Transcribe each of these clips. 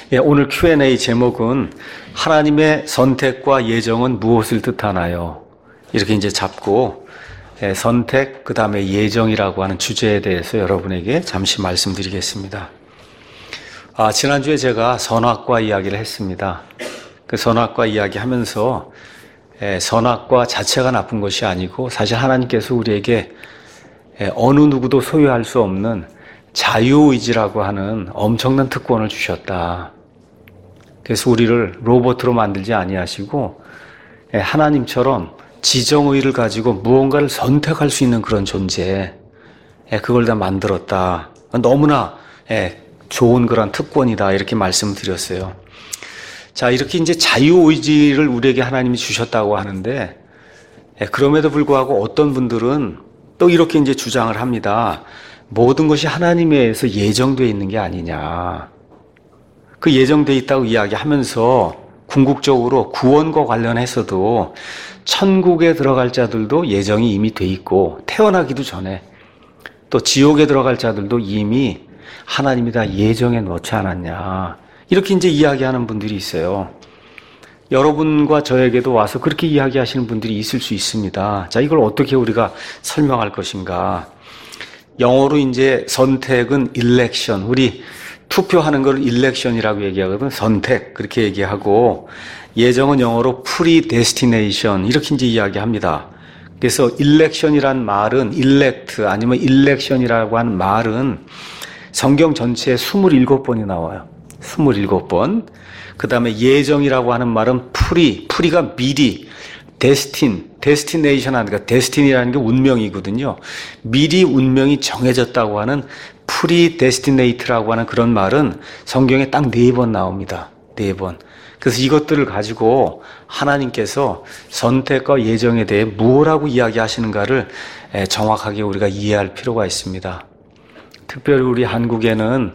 예, 오늘 Q&A 제목은 하나님의 선택과 예정은 무엇을 뜻하나요? 이렇게 이제 잡고 선택, 그 다음에 예정이라고 하는 주제에 대해서 여러분에게 잠시 말씀드리겠습니다. 지난주에 제가 선악과 이야기를 했습니다. 그 선악과 이야기 하면서 선악과 자체가 나쁜 것이 아니고 사실 하나님께서 우리에게 어느 누구도 소유할 수 없는 자유의지라고 하는 엄청난 특권을 주셨다. 그래서 우리를 로봇으로 만들지 아니하시고 하나님처럼 지정의를 가지고 무언가를 선택할 수 있는 그런 존재, 그걸 다 만들었다. 너무나 좋은 그런 특권이다, 이렇게 말씀드렸어요. 자, 이렇게 이제 자유의지를 우리에게 하나님이 주셨다고 하는데, 그럼에도 불구하고 어떤 분들은 또 이렇게 이제 주장을 합니다. 모든 것이 하나님에 의해서 예정되어 있는 게 아니냐. 그 예정되어 있다고 이야기하면서 궁극적으로 구원과 관련해서도 천국에 들어갈 자들도 예정이 이미 돼 있고, 태어나기도 전에 또 지옥에 들어갈 자들도 이미 하나님이 다 예정해 놓지 않았냐. 이렇게 이제 이야기하는 분들이 있어요. 여러분과 저에게도 와서 그렇게 이야기하시는 분들이 있을 수 있습니다. 자, 이걸 어떻게 우리가 설명할 것인가? 영어로 이제 선택은 election, 우리 투표하는 걸 election이라고 얘기하거든. 선택, 그렇게 얘기하고, 예정은 영어로 predestination, 이렇게 이제 이야기합니다. 그래서 election이란 말은 elect 아니면 election이라고 하는 말은 성경 전체에 27번이 나와요. 27번. 그 다음에 예정이라고 하는 말은 프리가 미리, destination 하니까 destiny라는 게 운명이거든요. 미리 운명이 정해졌다고 하는 predestinate라고 하는 그런 말은 성경에 딱 4번 나옵니다. 4번. 그래서 이것들을 가지고 하나님께서 선택과 예정에 대해 무엇라고 이야기하시는가를 정확하게 우리가 이해할 필요가 있습니다. 특별히 우리 한국에는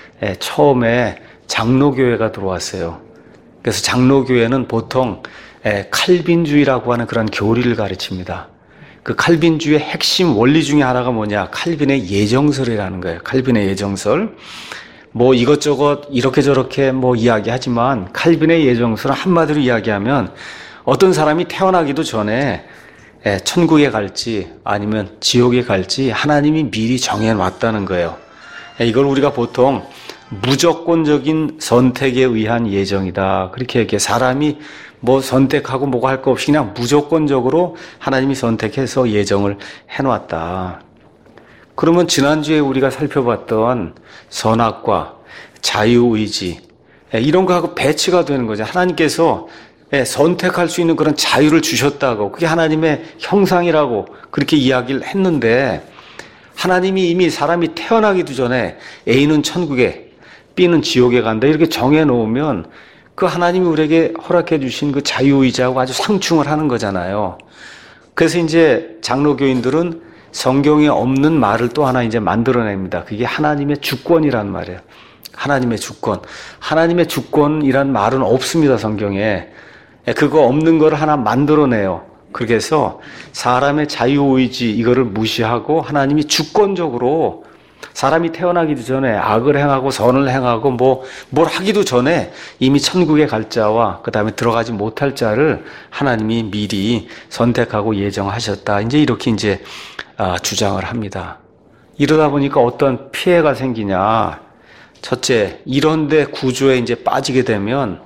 처음에 장로교회가 들어왔어요. 그래서 장로교회는 보통 칼빈주의라고 하는 그런 교리를 가르칩니다. 그 칼빈주의의 핵심 원리 중에 하나가 뭐냐? 칼빈의 예정설이라는 거예요. 칼빈의 예정설. 뭐 이것저것 이렇게 저렇게 뭐 이야기하지만 칼빈의 예정설은 한마디로 이야기하면 어떤 사람이 태어나기도 전에 천국에 갈지 아니면 지옥에 갈지 하나님이 미리 정해놨다는 거예요. 이걸 우리가 보통 무조건적인 선택에 의한 예정이다. 그렇게 얘기해. 사람이 뭐 선택하고 뭐가 할 거 없이 그냥 무조건적으로 하나님이 선택해서 예정을 해놨다. 그러면 지난주에 우리가 살펴봤던 선악과 자유의지, 이런 거하고 배치가 되는 거죠. 하나님께서 선택할 수 있는 그런 자유를 주셨다고, 그게 하나님의 형상이라고 그렇게 이야기를 했는데, 하나님이 이미 사람이 태어나기도 전에 A는 천국에 B는 지옥에 간다 이렇게 정해놓으면 그 하나님이 우리에게 허락해 주신 그 자유의지하고 아주 상충을 하는 거잖아요. 그래서 이제 장로교인들은 성경에 없는 말을 또 하나 이제 만들어냅니다. 그게 하나님의 주권이란 말이에요. 하나님의 주권. 하나님의 주권이란 말은 없습니다, 성경에. 그거 없는 걸 하나 만들어내요. 그렇게 해서 사람의 자유의지 이거를 무시하고 하나님이 주권적으로 사람이 태어나기도 전에 악을 행하고 선을 행하고 뭘 하기도 전에 이미 천국에 갈 자와 그 다음에 들어가지 못할 자를 하나님이 미리 선택하고 예정하셨다. 이제 이렇게 이제 주장을 합니다. 이러다 보니까 어떤 피해가 생기냐. 첫째, 이런데 구조에 이제 빠지게 되면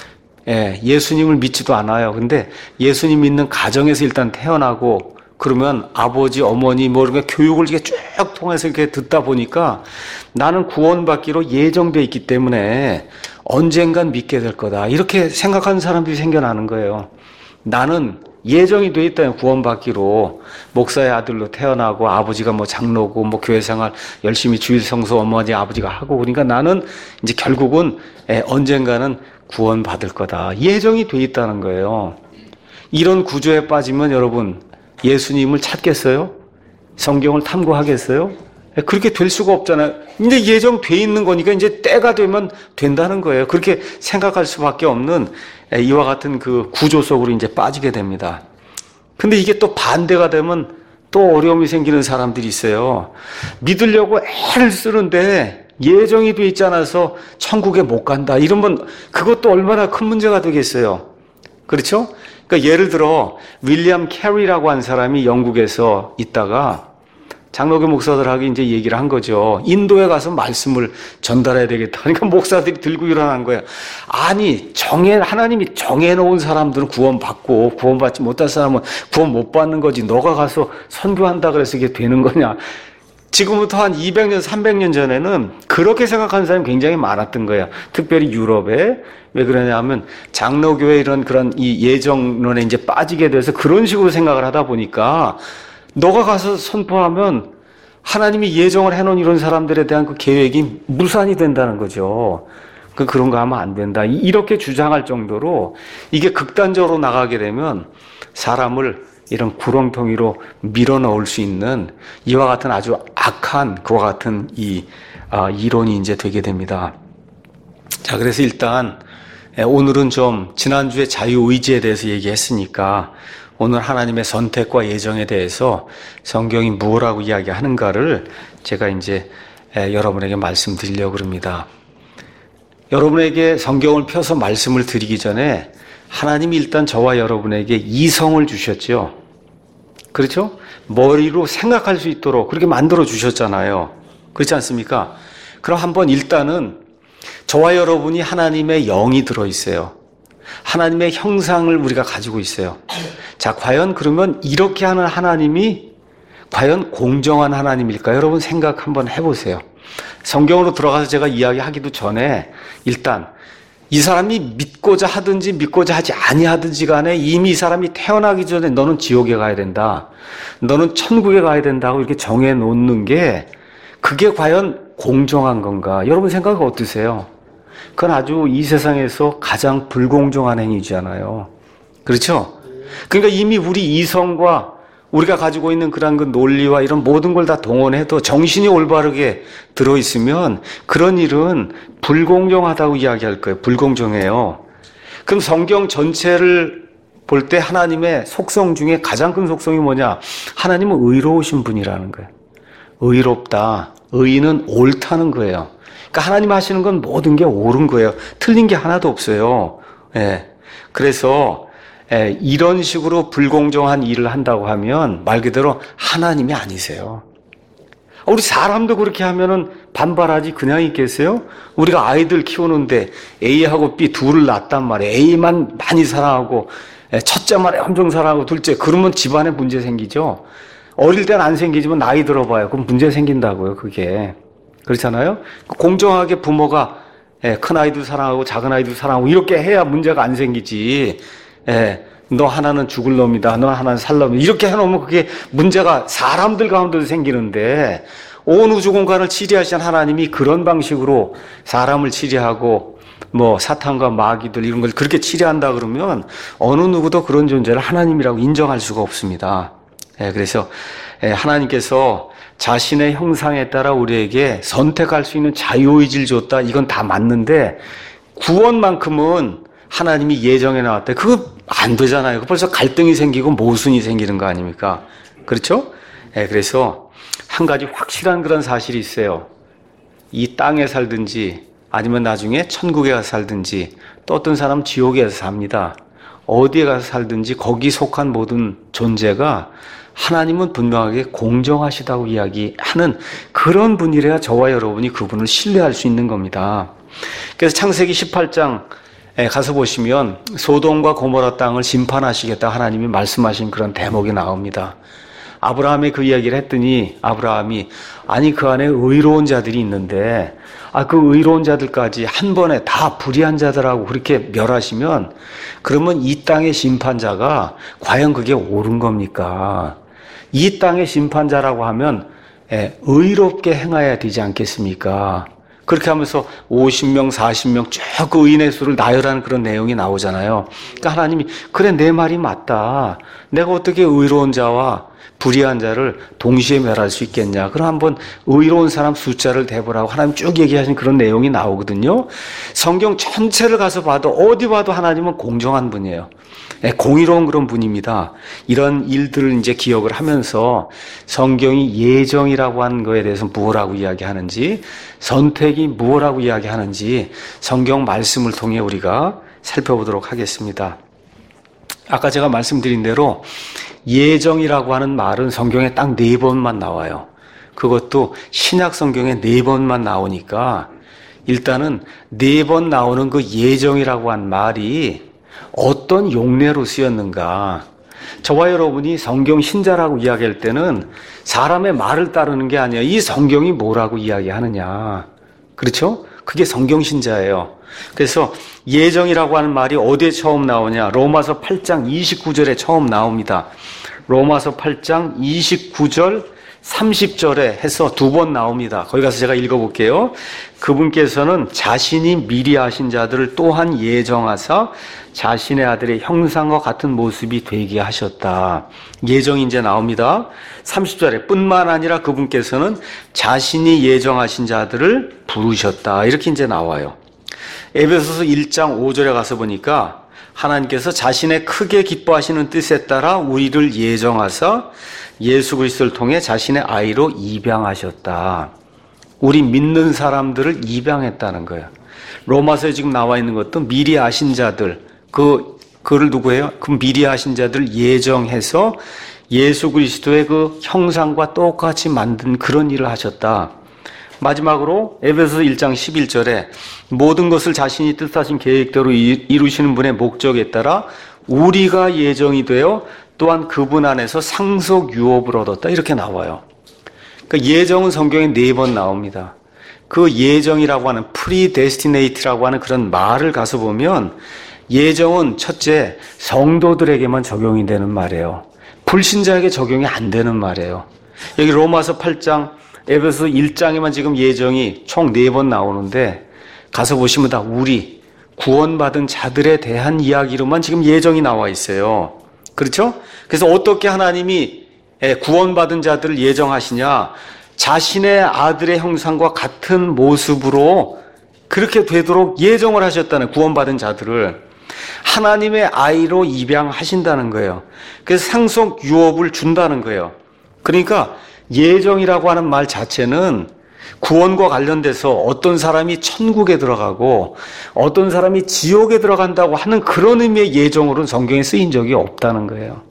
예수님을 믿지도 않아요. 근데 예수님 믿는 가정에서 일단 태어나고 그러면 아버지, 어머니 뭐 이렇게 교육을 이렇게 쭉 통해서 이렇게 듣다 보니까 나는 구원받기로 예정돼 있기 때문에 언젠간 믿게 될 거다. 이렇게 생각하는 사람들이 생겨나는 거예요. 나는 예정이 돼 있다요. 구원받기로 목사의 아들로 태어나고 아버지가 뭐 장로고 뭐 교회 생활 열심히 주일 성수 어머니 아버지가 하고 그러니까 나는 이제 결국은 언젠가는 구원받을 거다. 예정이 돼 있다는 거예요. 이런 구조에 빠지면 여러분 예수님을 찾겠어요? 성경을 탐구하겠어요? 그렇게 될 수가 없잖아요. 이제 예정돼 있는 거니까 이제 때가 되면 된다는 거예요. 그렇게 생각할 수밖에 없는 이와 같은 그 구조 속으로 이제 빠지게 됩니다. 근데 이게 또 반대가 되면 또 어려움이 생기는 사람들이 있어요. 믿으려고 애를 쓰는데 예정이 돼 있지 않아서 천국에 못 간다. 이러면 그것도 얼마나 큰 문제가 되겠어요. 그렇죠? 그러니까 예를 들어 윌리엄 캐리라고 한 사람이 영국에서 있다가 장로교 목사들하고 이제 얘기를 한 거죠. 인도에 가서 말씀을 전달해야 되겠다. 그러니까 목사들이 들고 일어난 거예요. 아니, 하나님이 정해놓은 사람들은 구원받고 구원받지 못한 사람은 구원 못 받는 거지. 너가 가서 선교한다 그래서 이게 되는 거냐. 지금부터 한 200년, 300년 전에는 그렇게 생각하는 사람이 굉장히 많았던 거예요. 특별히 유럽에. 왜 그러냐면 장로교의 그런 이 예정론에 이제 빠지게 돼서 그런 식으로 생각을 하다 보니까 너가 가서 선포하면 하나님이 예정을 해놓은 이런 사람들에 대한 그 계획이 무산이 된다는 거죠. 그런 거 하면 안 된다. 이렇게 주장할 정도로 이게 극단적으로 나가게 되면 사람을 이런 구렁텅이로 밀어넣을 수 있는 이와 같은 아주 악한 그와 같은 이론이 이제 되게 됩니다. 자, 그래서 일단 오늘은 좀 지난주에 자유의지에 대해서 얘기했으니까 오늘 하나님의 선택과 예정에 대해서 성경이 무엇라고 이야기하는가를 제가 이제 여러분에게 말씀드리려고 합니다. 여러분에게 성경을 펴서 말씀을 드리기 전에 하나님이 일단 저와 여러분에게 이성을 주셨죠. 그렇죠? 머리로 생각할 수 있도록 그렇게 만들어 주셨잖아요. 그렇지 않습니까? 그럼 한번 일단은 저와 여러분이 하나님의 영이 들어있어요. 하나님의 형상을 우리가 가지고 있어요. 자, 과연 그러면 이렇게 하는 하나님이 과연 공정한 하나님일까요? 여러분 생각 한번 해보세요. 성경으로 들어가서 제가 이야기하기도 전에 일단 이 사람이 믿고자 하든지 믿고자 하지 아니하든지 간에 이미 이 사람이 태어나기 전에 너는 지옥에 가야 된다. 너는 천국에 가야 된다고 이렇게 정해 놓는 게 그게 과연 공정한 건가? 여러분 생각 어떠세요? 그건 아주 이 세상에서 가장 불공정한 행위잖아요. 그렇죠? 그러니까 이미 우리 이성과 우리가 가지고 있는 그런 그 논리와 이런 모든 걸 다 동원해도 정신이 올바르게 들어있으면 그런 일은 불공정하다고 이야기할 거예요. 불공정해요. 그럼 성경 전체를 볼 때 하나님의 속성 중에 가장 큰 속성이 뭐냐? 하나님은 의로우신 분이라는 거예요. 의롭다. 의는 옳다는 거예요. 그러니까 하나님 하시는 건 모든 게 옳은 거예요. 틀린 게 하나도 없어요. 예. 그래서 이런 식으로 불공정한 일을 한다고 하면 말 그대로 하나님이 아니세요. 우리 사람도 그렇게 하면은 반발하지 그냥 있겠어요? 우리가 아이들 키우는데 A하고 B 둘을 낳았단 말이에요. A만 많이 사랑하고 첫째만 엄청 사랑하고 둘째 그러면 집안에 문제 생기죠. 어릴 때는 안 생기지만 나이 들어봐요. 그럼 문제 생긴다고요. 그게. 그렇잖아요? 공정하게 부모가 큰 아이도 사랑하고 작은 아이도 사랑하고 이렇게 해야 문제가 안 생기지. 너 하나는 죽을 놈이다. 너 하나는 살 놈이다. 이렇게 해놓으면 그게 문제가 사람들 가운데도 생기는데 온 우주 공간을 치리하신 하나님이 그런 방식으로 사람을 치리하고 뭐 사탄과 마귀들 이런 걸 그렇게 치리한다 그러면 어느 누구도 그런 존재를 하나님이라고 인정할 수가 없습니다. 그래서 하나님께서 자신의 형상에 따라 우리에게 선택할 수 있는 자유의지를 줬다. 이건 다 맞는데 구원만큼은 하나님이 예정해 놨대. 그거 안 되잖아요. 벌써 갈등이 생기고 모순이 생기는 거 아닙니까? 그렇죠? 그래서 한 가지 확실한 그런 사실이 있어요. 이 땅에 살든지 아니면 나중에 천국에 가서 살든지 또 어떤 사람은 지옥에 가서 삽니다. 어디에 가서 살든지 거기 속한 모든 존재가 하나님은 분명하게 공정하시다고 이야기하는 그런 분이래야 저와 여러분이 그분을 신뢰할 수 있는 겁니다. 그래서 창세기 18장 가서 보시면 소돔과 고모라 땅을 심판하시겠다 하나님이 말씀하신 그런 대목이 나옵니다. 아브라함이 그 이야기를 했더니 아브라함이 아니 그 안에 의로운 자들이 있는데 그 의로운 자들까지 한 번에 다 불의한 자들하고 그렇게 멸하시면 그러면 이 땅의 심판자가 과연 그게 옳은 겁니까? 이 땅의 심판자라고 하면 의롭게 행해야 되지 않겠습니까? 그렇게 하면서 50명, 40명 쭉 그 의인의 수를 나열하는 그런 내용이 나오잖아요. 그러니까 하나님이 그래 내 말이 맞다. 내가 어떻게 의로운 자와 불의한 자를 동시에 멸할 수 있겠냐. 그럼 한번 의로운 사람 숫자를 대보라고 하나님 쭉 얘기하신 그런 내용이 나오거든요. 성경 전체를 가서 봐도 어디 봐도 하나님은 공정한 분이에요. 공의로운 그런 분입니다. 이런 일들을 이제 기억을 하면서 성경이 예정이라고 하는 거에 대해서 무엇라고 이야기하는지, 선택이 무엇라고 이야기하는지 성경 말씀을 통해 우리가 살펴보도록 하겠습니다. 아까 제가 말씀드린 대로 예정이라고 하는 말은 성경에 딱 4번만 나와요. 그것도 신약 성경에 4번만 나오니까 일단은 4번 나오는 그 예정이라고 한 말이 어떤 용례로 쓰였는가. 저와 여러분이 성경 신자라고 이야기할 때는 사람의 말을 따르는 게 아니에요. 이 성경이 뭐라고 이야기하느냐. 그렇죠? 그게 성경 신자예요. 그래서 예정이라고 하는 말이 어디에 처음 나오냐. 로마서 8장 29절에 처음 나옵니다. 로마서 8장 29절 30절에 해서 2번 나옵니다. 거기 가서 제가 읽어볼게요. 그분께서는 자신이 미리 아신 자들을 또한 예정하사 자신의 아들의 형상과 같은 모습이 되게 하셨다. 예정이 이제 나옵니다. 30절에 뿐만 아니라 그분께서는 자신이 예정하신 자들을 부르셨다. 이렇게 이제 나와요. 에베소서 1장 5절에 가서 보니까 하나님께서 자신의 크게 기뻐하시는 뜻에 따라 우리를 예정하사 예수 그리스도를 통해 자신의 아이로 입양하셨다. 우리 믿는 사람들을 입양했다는 거예요. 로마서에 지금 나와 있는 것도 미리 아신 자들, 그를 누구예요? 그 미리 아신 자들 예정해서 예수 그리스도의 그 형상과 똑같이 만든 그런 일을 하셨다. 마지막으로 에베소서 1장 11절에 모든 것을 자신이 뜻하신 계획대로 이루시는 분의 목적에 따라 우리가 예정이 되어 또한 그분 안에서 상속 유업을 얻었다. 이렇게 나와요. 그 예정은 성경에 4번 나옵니다. 그 예정이라고 하는 predestinate라고 하는 그런 말을 가서 보면 예정은 첫째 성도들에게만 적용이 되는 말이에요. 불신자에게 적용이 안 되는 말이에요. 여기 로마서 8장, 에베소 1장에만 지금 예정이 총 4번 나오는데 가서 보시면 다 우리 구원받은 자들에 대한 이야기로만 지금 예정이 나와 있어요. 그렇죠? 그래서 어떻게 하나님이 구원받은 자들을 예정하시냐? 자신의 아들의 형상과 같은 모습으로 그렇게 되도록 예정을 하셨다는, 구원받은 자들을 하나님의 아이로 입양하신다는 거예요. 그래서 상속 유업을 준다는 거예요. 그러니까 예정이라고 하는 말 자체는 구원과 관련돼서 어떤 사람이 천국에 들어가고 어떤 사람이 지옥에 들어간다고 하는 그런 의미의 예정으로는 성경에 쓰인 적이 없다는 거예요.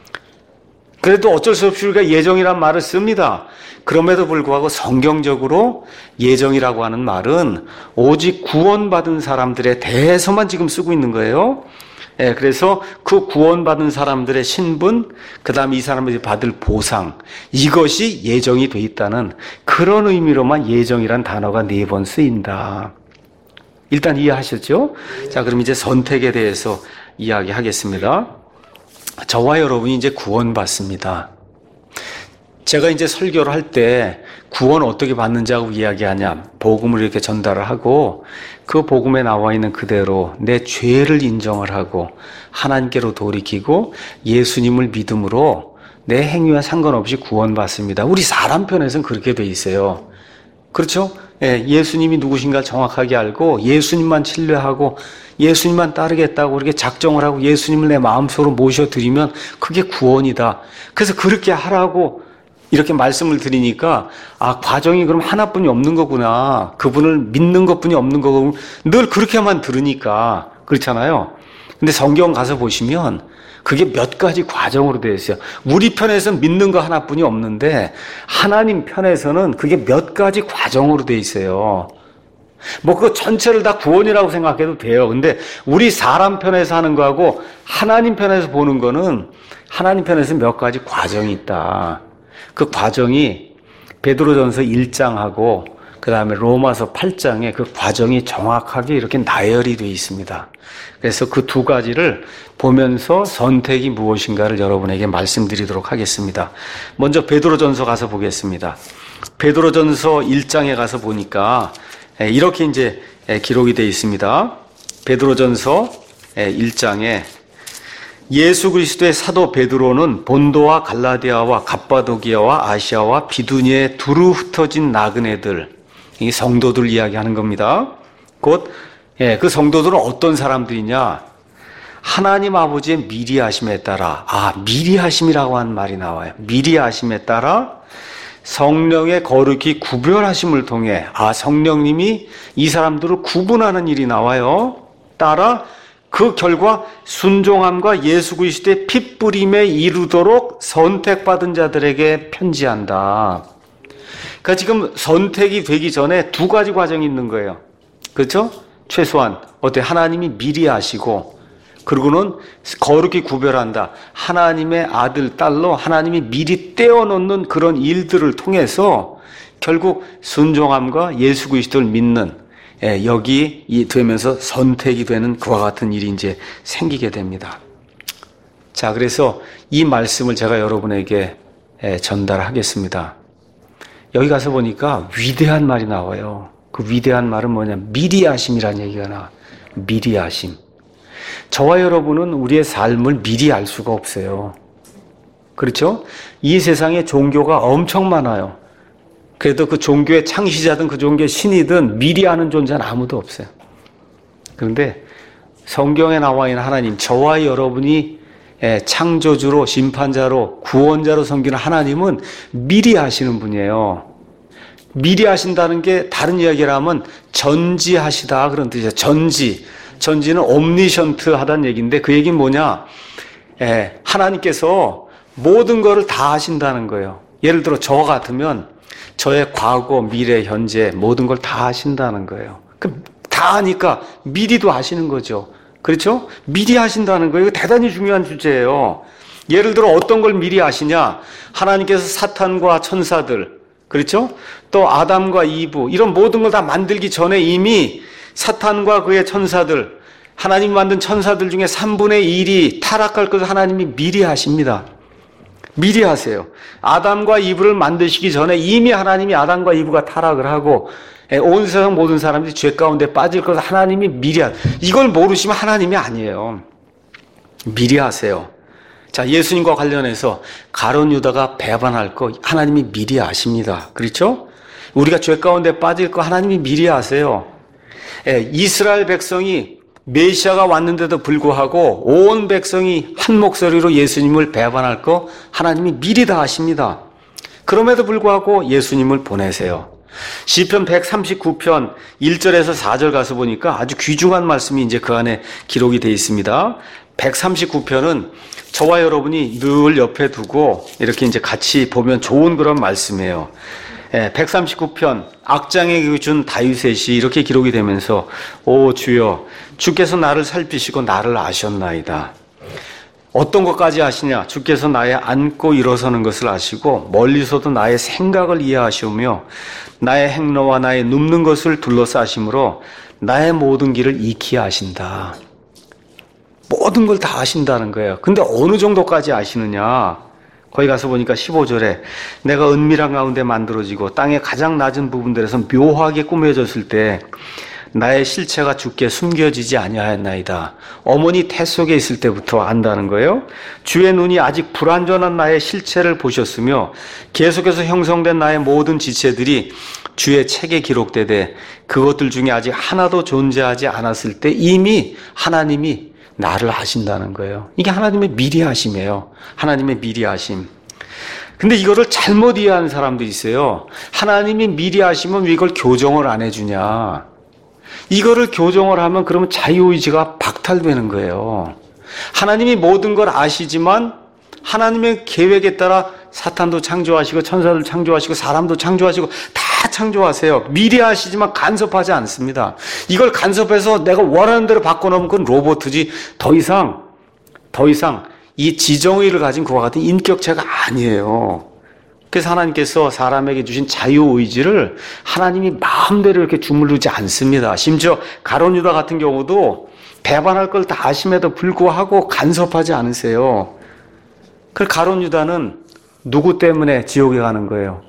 그래도 어쩔 수 없이 우리가 예정이란 말을 씁니다. 그럼에도 불구하고 성경적으로 예정이라고 하는 말은 오직 구원받은 사람들에 대해서만 지금 쓰고 있는 거예요. 그래서 그 구원받은 사람들의 신분, 그 다음에 이 사람들이 받을 보상, 이것이 예정이 돼 있다는 그런 의미로만 예정이란 단어가 4번 쓰인다. 일단 이해하셨죠? 자, 그럼 이제 선택에 대해서 이야기하겠습니다. 저와 여러분이 이제 구원받습니다. 제가 이제 설교를 할 때 구원 어떻게 받는지 하고 이야기하냐, 복음을 이렇게 전달을 하고 그 복음에 나와 있는 그대로 내 죄를 인정을 하고 하나님께로 돌이키고 예수님을 믿음으로 내 행위와 상관없이 구원받습니다. 우리 사람 편에서는 그렇게 돼 있어요. 그렇죠? 예수님이 누구신가 정확하게 알고 예수님만 신뢰하고 예수님만 따르겠다고 이렇게 작정을 하고 예수님을 내 마음속으로 모셔드리면 그게 구원이다. 그래서 그렇게 하라고 이렇게 말씀을 드리니까 과정이 그럼 하나뿐이 없는 거구나. 그분을 믿는 것뿐이 없는 거고 늘 그렇게만 들으니까 그렇잖아요. 근데 성경 가서 보시면 그게 몇 가지 과정으로 되어 있어요. 우리 편에서는 믿는 거 하나뿐이 없는데 하나님 편에서는 그게 몇 가지 과정으로 되어 있어요. 그 전체를 다 구원이라고 생각해도 돼요. 근데 우리 사람 편에서 하는 거하고 하나님 편에서 보는 거는 하나님 편에서 몇 가지 과정이 있다. 그 과정이 베드로전서 1장하고 그 다음에 로마서 8장에 그 과정이 정확하게 이렇게 나열이 되어 있습니다. 그래서 그 2가지를 보면서 선택이 무엇인가를 여러분에게 말씀드리도록 하겠습니다. 먼저 베드로전서 가서 보겠습니다. 베드로전서 1장에 가서 보니까 이렇게 이제 기록이 되어 있습니다. 베드로전서 1장에 예수 그리스도의 사도 베드로는 본도와 갈라디아와 갑바도기아와 아시아와 비두니에 두루 흩어진 나그네들, 이 성도들 이야기하는 겁니다. 곧 그 성도들은 어떤 사람들이냐? 하나님 아버지의 미리 하심에 따라, 미리 하심이라고 하는 말이 나와요. 미리 하심에 따라 성령의 거룩히 구별하심을 통해, 성령님이 이 사람들을 구분하는 일이 나와요. 따라 그 결과 순종함과 예수 그리스도의 핏부림에 이르도록 선택받은 자들에게 편지한다. 그러니까 지금 선택이 되기 전에 두 가지 과정이 있는 거예요. 그렇죠? 최소한 하나님이 미리 아시고, 그리고는 거룩히 구별한다. 하나님의 아들, 딸로 하나님이 미리 떼어놓는 그런 일들을 통해서 결국 순종함과 예수 그리스도를 믿는, 여기 되면서 선택이 되는 그와 같은 일이 이제 생기게 됩니다. 자, 그래서 이 말씀을 제가 여러분에게 전달하겠습니다. 여기 가서 보니까 위대한 말이 나와요. 그 위대한 말은 뭐냐? 미리 하심이라는 얘기가 나와. 미리 하심. 저와 여러분은 우리의 삶을 미리 알 수가 없어요. 그렇죠? 이 세상에 종교가 엄청 많아요. 그래도 그 종교의 창시자든 그 종교의 신이든 미리 아는 존재는 아무도 없어요. 그런데 성경에 나와 있는 하나님, 저와 여러분이 창조주로, 심판자로, 구원자로 섬기는 하나님은 미리 하시는 분이에요. 미리 하신다는 게 다른 이야기를 하면 전지하시다 그런 뜻이에요. 전지는 옴니션트 하다는 얘기인데, 그 얘기는 뭐냐? 하나님께서 모든 것을 다 하신다는 거예요. 예를 들어 저 같으면 저의 과거, 미래, 현재 모든 걸 다 하신다는 거예요. 다 하니까 미리도 하시는 거죠. 그렇죠? 미리 하신다는 거예요. 이거 대단히 중요한 주제예요. 예를 들어 어떤 걸 미리 아시냐? 하나님께서 사탄과 천사들, 그렇죠? 또 아담과 이브, 이런 모든 걸 다 만들기 전에 이미 사탄과 그의 천사들, 하나님이 만든 천사들 중에 3분의 1이 타락할 것을 하나님이 미리 하십니다. 미리 하세요. 아담과 이브를 만드시기 전에 이미 하나님이 아담과 이브가 타락을 하고 온 세상 모든 사람들이 죄 가운데 빠질 것을 하나님이 미리 이걸 모르시면 하나님이 아니에요. 미리 하세요. 자, 예수님과 관련해서 가룟 유다가 배반할 거 하나님이 미리 아십니다. 그렇죠? 우리가 죄 가운데 빠질 거 하나님이 미리 아세요. 이스라엘 백성이 메시아가 왔는데도 불구하고 온 백성이 한 목소리로 예수님을 배반할 거 하나님이 미리 다 아십니다. 그럼에도 불구하고 예수님을 보내세요. 시편 139편 1절에서 4절 가서 보니까 아주 귀중한 말씀이 이제 그 안에 기록이 되어 있습니다. 139편은 저와 여러분이 늘 옆에 두고 이렇게 이제 같이 보면 좋은 그런 말씀이에요. 139편 악장에게 준 다윗의 시 이렇게 기록이 되면서 오 주여 주께서 나를 살피시고 나를 아셨나이다. 어떤 것까지 아시냐? 주께서 나의 앉고 일어서는 것을 아시고 멀리서도 나의 생각을 이해하시오며 나의 행로와 나의 눕는 것을 둘러싸심으로 나의 모든 길을 익히 아신다. 모든 걸 다 아신다는 거예요. 근데 어느 정도까지 아시느냐? 거기 가서 보니까 15절에 내가 은밀한 가운데 만들어지고 땅의 가장 낮은 부분들에서 묘하게 꾸며졌을 때 나의 실체가 주께 숨겨지지 아니하였나이다. 어머니 태 속에 있을 때부터 안다는 거예요. 주의 눈이 아직 불완전한 나의 실체를 보셨으며 계속해서 형성된 나의 모든 지체들이 주의 책에 기록되되 그것들 중에 아직 하나도 존재하지 않았을 때 이미 하나님이 나를 아신다는 거예요. 이게 하나님의 미리 하심이에요. 하나님의 미리 하심. 근데 이거를 잘못 이해하는 사람들이 있어요. 하나님이 미리 하시면 왜 이걸 교정을 안 해주냐. 이거를 교정을 하면 그러면 자유의지가 박탈되는 거예요. 하나님이 모든 걸 아시지만 하나님의 계획에 따라 사탄도 창조하시고 천사도 창조하시고 사람도 창조하시고 다 창조하세요. 미리 하시지만 간섭하지 않습니다. 이걸 간섭해서 내가 원하는 대로 바꿔놓으면 그건 로봇이지 더 이상 이 지정의를 가진 그와 같은 인격체가 아니에요. 그래서 하나님께서 사람에게 주신 자유의지를 하나님이 마음대로 이렇게 주무르지 않습니다. 심지어 가룟 유다 같은 경우도 배반할 걸 다 아심에도 불구하고 간섭하지 않으세요. 그 가룟 유다는 누구 때문에 지옥에 가는 거예요?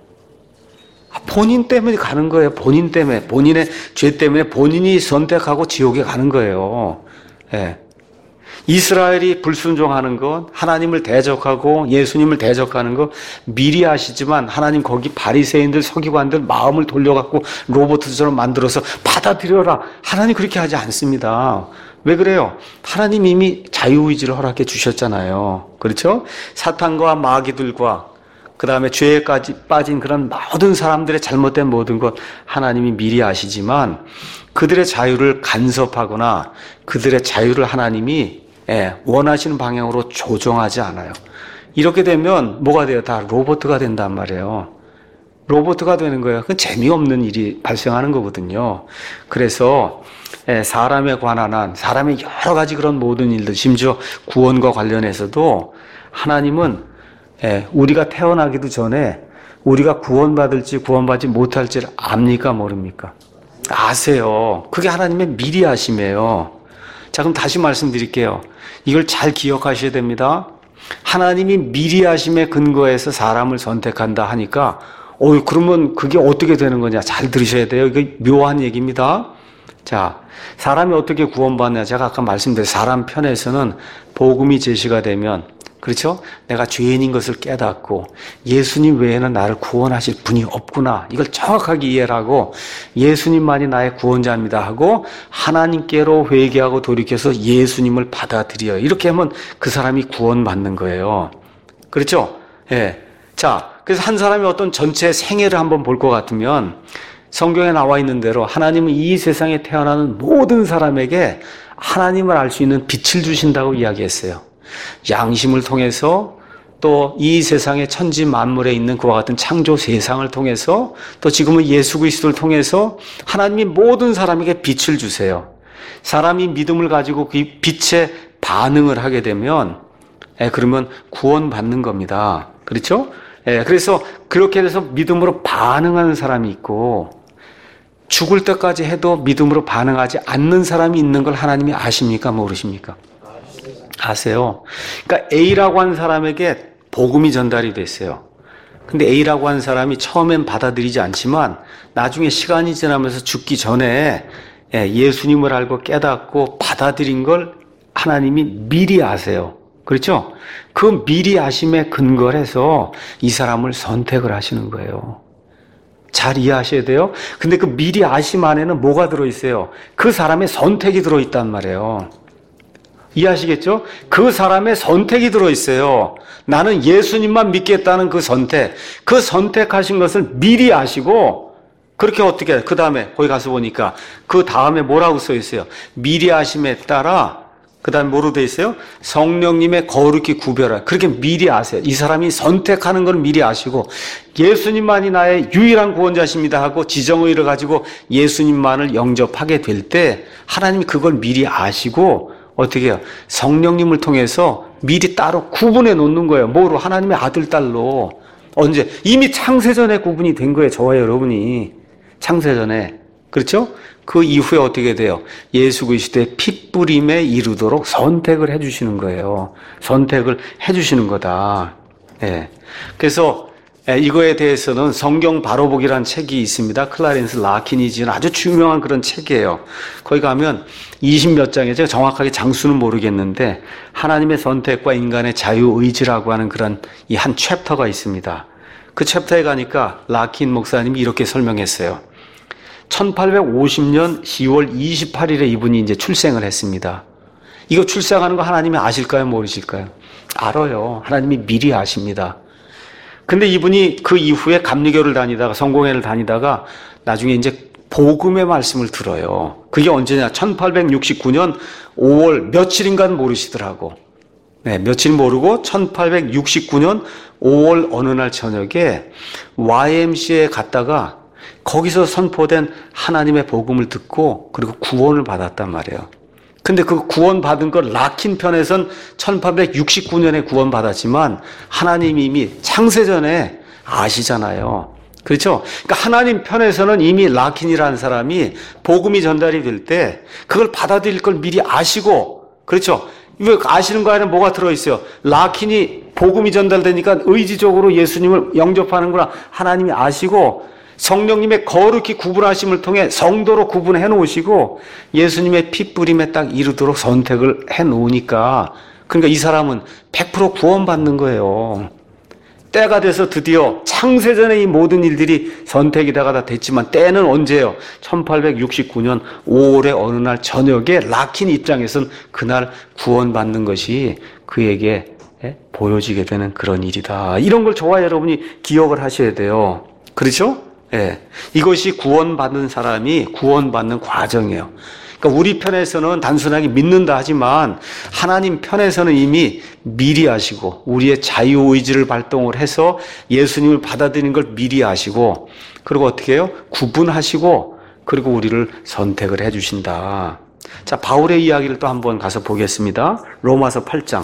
본인 때문에 가는 거예요. 본인 때문에. 본인의 죄 때문에 본인이 선택하고 지옥에 가는 거예요. 예. 이스라엘이 불순종하는 것, 하나님을 대적하고 예수님을 대적하는 것 미리 아시지만 하나님 거기 바리새인들, 서기관들 마음을 돌려갖고 로봇처럼 만들어서 받아들여라. 하나님 그렇게 하지 않습니다. 왜 그래요? 하나님 이미 자유의지를 허락해 주셨잖아요. 그렇죠? 사탄과 마귀들과 그 다음에 죄에까지 빠진 그런 모든 사람들의 잘못된 모든 것 하나님이 미리 아시지만 그들의 자유를 간섭하거나 그들의 자유를 하나님이 원하시는 방향으로 조정하지 않아요. 이렇게 되면 뭐가 돼요? 다 로봇가 된단 말이에요. 로봇가 되는 거예요. 그건 재미없는 일이 발생하는 거거든요. 그래서 사람에 관한 한, 사람의 여러 가지 그런 모든 일들, 심지어 구원과 관련해서도 하나님은 우리가 태어나기도 전에 우리가 구원받을지 구원받지 못할지 압니까 모릅니까? 아세요. 그게 하나님의 미리 아심이에요. 자, 그럼 다시 말씀드릴게요. 이걸 잘 기억하셔야 됩니다. 하나님이 미리 아심에 근거해서 사람을 선택한다 하니까 그러면 그게 어떻게 되는 거냐? 잘 들으셔야 돼요. 이게 묘한 얘기입니다. 자, 사람이 어떻게 구원받냐? 제가 아까 말씀드린 사람 편에서는 복음이 제시가 되면 그렇죠? 내가 죄인인 것을 깨닫고 예수님 외에는 나를 구원하실 분이 없구나. 이걸 정확하게 이해를 하고 예수님만이 나의 구원자입니다 하고 하나님께로 회개하고 돌이켜서 예수님을 받아들여요. 이렇게 하면 그 사람이 구원받는 거예요. 그렇죠? 예. 자, 그래서 한 사람이 어떤 전체 생애를 한번 볼 것 같으면 성경에 나와 있는 대로 하나님은 이 세상에 태어나는 모든 사람에게 하나님을 알 수 있는 빛을 주신다고 이야기했어요. 양심을 통해서 또 이 세상의 천지 만물에 있는 그와 같은 창조 세상을 통해서 또 지금은 예수 그리스도를 통해서 하나님이 모든 사람에게 빛을 주세요. 사람이 믿음을 가지고 그 빛에 반응을 하게 되면 그러면 구원받는 겁니다. 그렇죠? 그래서 그렇게 해서 믿음으로 반응하는 사람이 있고 죽을 때까지 해도 믿음으로 반응하지 않는 사람이 있는 걸 하나님이 아십니까? 모르십니까? 아세요. 그러니까 A라고 하는 사람에게 복음이 전달이 됐어요. 근데 A라고 하는 사람이 처음엔 받아들이지 않지만 나중에 시간이 지나면서 죽기 전에 예수님을 알고 깨닫고 받아들인 걸 하나님이 미리 아세요. 그렇죠? 그 미리 아심에 근거를 해서 이 사람을 선택을 하시는 거예요. 잘 이해하셔야 돼요. 근데 그 미리 아심 안에는 뭐가 들어있어요? 그 사람의 선택이 들어있단 말이에요. 이해하시겠죠? 그 사람의 선택이 들어있어요. 나는 예수님만 믿겠다는 그 선택. 그 선택하신 것을 미리 아시고 그렇게 어떻게 그 다음에 거기 가서 보니까 그 다음에 뭐라고 써 있어요? 미리 아심에 따라 그 다음에 뭐로 돼 있어요? 성령님의 거룩히 구별하. 그렇게 미리 아세요. 이 사람이 선택하는 걸 미리 아시고 예수님만이 나의 유일한 구원자십니다 하고 지정의를 가지고 예수님만을 영접하게 될 때 하나님이 그걸 미리 아시고 어떻게 해요? 성령님을 통해서 미리 따로 구분해 놓는 거예요. 뭐로? 하나님의 아들, 딸로. 언제? 이미 창세전에 구분이 된 거예요. 저와 여러분이. 창세전에. 그렇죠? 그 이후에 어떻게 돼요? 예수 그리스도의 핏부림에 이르도록 선택을 해주시는 거예요. 선택을 해주시는 거다. 예. 그래서 이거에 대해서는 성경 바로보기라는 책이 있습니다. 클라렌스 라킨이 지은 아주 유명한 그런 책이에요. 거기 가면 20몇 장에 제가 정확하게 장수는 모르겠는데 하나님의 선택과 인간의 자유의지라고 하는 그런 이 한 챕터가 있습니다. 그 챕터에 가니까 라킨 목사님이 이렇게 설명했어요. 1850년 10월 28일에 이분이 이제 출생을 했습니다. 이거 출생하는 거 하나님이 아실까요? 모르실까요? 알아요. 하나님이 미리 아십니다. 근데 이분이 그 이후에 감리교를 다니다가 성공회를 다니다가 나중에 이제 복음의 말씀을 들어요. 그게 언제냐? 1869년 5월 며칠인가는 모르시더라고. 네, 며칠 모르고 1869년 5월 어느 날 저녁에 YMCA에 갔다가 거기서 선포된 하나님의 복음을 듣고 그리고 구원을 받았단 말이에요. 근데 그 구원 받은 걸 라킨 편에선 1869년에 구원 받았지만 하나님이 이미 창세전에 아시잖아요. 그렇죠? 그러니까 하나님 편에서는 이미 라킨이라는 사람이 복음이 전달이 될 때 그걸 받아들일 걸 미리 아시고, 그렇죠? 왜 아시는 거 안에 뭐가 들어있어요? 라킨이 복음이 전달되니까 의지적으로 예수님을 영접하는구나. 하나님이 아시고 성령님의 거룩히 구분하심을 통해 성도로 구분해 놓으시고 예수님의 피 뿌림에 딱 이르도록 선택을 해 놓으니까, 그러니까 이 사람은 100% 구원받는 거예요. 때가 돼서 드디어 창세전에 이 모든 일들이 선택이 다 됐지만, 때는 언제예요? 1869년 5월의 어느 날 저녁에 락킨 입장에서는 그날 구원받는 것이 그에게 보여지게 되는 그런 일이다. 이런 걸 저와 여러분이 기억을 하셔야 돼요. 그렇죠? 예. 이것이 구원받는 사람이 구원받는 과정이에요. 그러니까 우리 편에서는 단순하게 믿는다 하지만 하나님 편에서는 이미 미리 아시고 우리의 자유의지를 발동을 해서 예수님을 받아들이는 걸 미리 아시고, 그리고 어떻게 해요? 구분하시고 그리고 우리를 선택을 해 주신다. 자, 바울의 이야기를 또 한번 가서 보겠습니다. 로마서 8장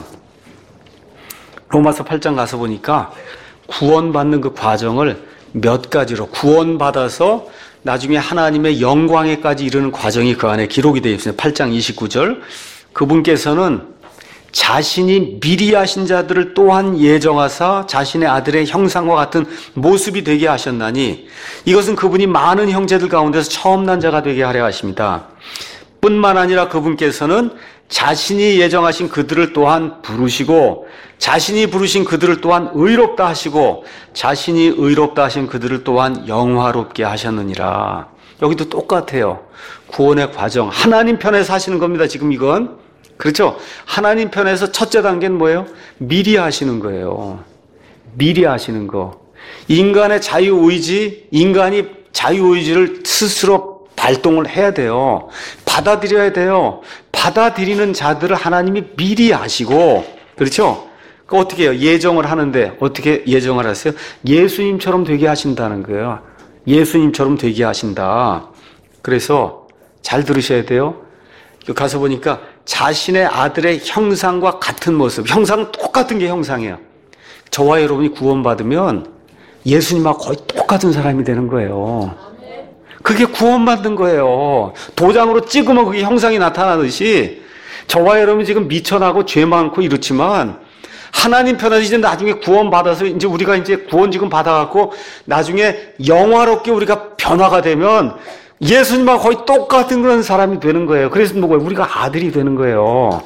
가서 보니까 구원받는 그 과정을 몇 가지로, 구원받아서 나중에 하나님의 영광에까지 이르는 과정이 그 안에 기록이 되어 있습니다. 8장 29절. 그분께서는 자신이 미리 하신 자들을 또한 예정하사 자신의 아들의 형상과 같은 모습이 되게 하셨나니, 이것은 그분이 많은 형제들 가운데서 처음 난 자가 되게 하려 하십니다. 뿐만 아니라 그분께서는 자신이 예정하신 그들을 또한 부르시고, 자신이 부르신 그들을 또한 의롭다 하시고, 자신이 의롭다 하신 그들을 또한 영화롭게 하셨느니라. 여기도 똑같아요. 구원의 과정, 하나님 편에서 하시는 겁니다. 지금 이건, 그렇죠? 하나님 편에서 첫째 단계는 뭐예요? 미리 하시는 거예요. 미리 하시는 거. 인간의 자유의지, 인간이 자유의지를 스스로 발동을 해야 돼요. 받아들여야 돼요. 받아들이는 자들을 하나님이 미리 아시고, 그렇죠? 그 어떻게 해요? 예정을 하는데 어떻게 예정을 하세요? 예수님처럼 되게 하신다는 거예요. 예수님처럼 되게 하신다. 그래서 잘 들으셔야 돼요. 가서 보니까 자신의 아들의 형상과 같은 모습, 형상은 똑같은 게 형상이에요. 저와 여러분이 구원받으면 예수님하고 거의 똑같은 사람이 되는 거예요. 그게 구원받는 거예요. 도장으로 찍으면 그게 형상이 나타나듯이 저와 여러분이 지금 미천하고 죄 많고 이렇지만 하나님 편에서 이제 나중에 구원받아서 이제 우리가 이제 구원 지금 받아갖고 나중에 영화롭게 우리가 변화가 되면 예수님하고 거의 똑같은 그런 사람이 되는 거예요. 그래서 뭐예요? 우리가 아들이 되는 거예요.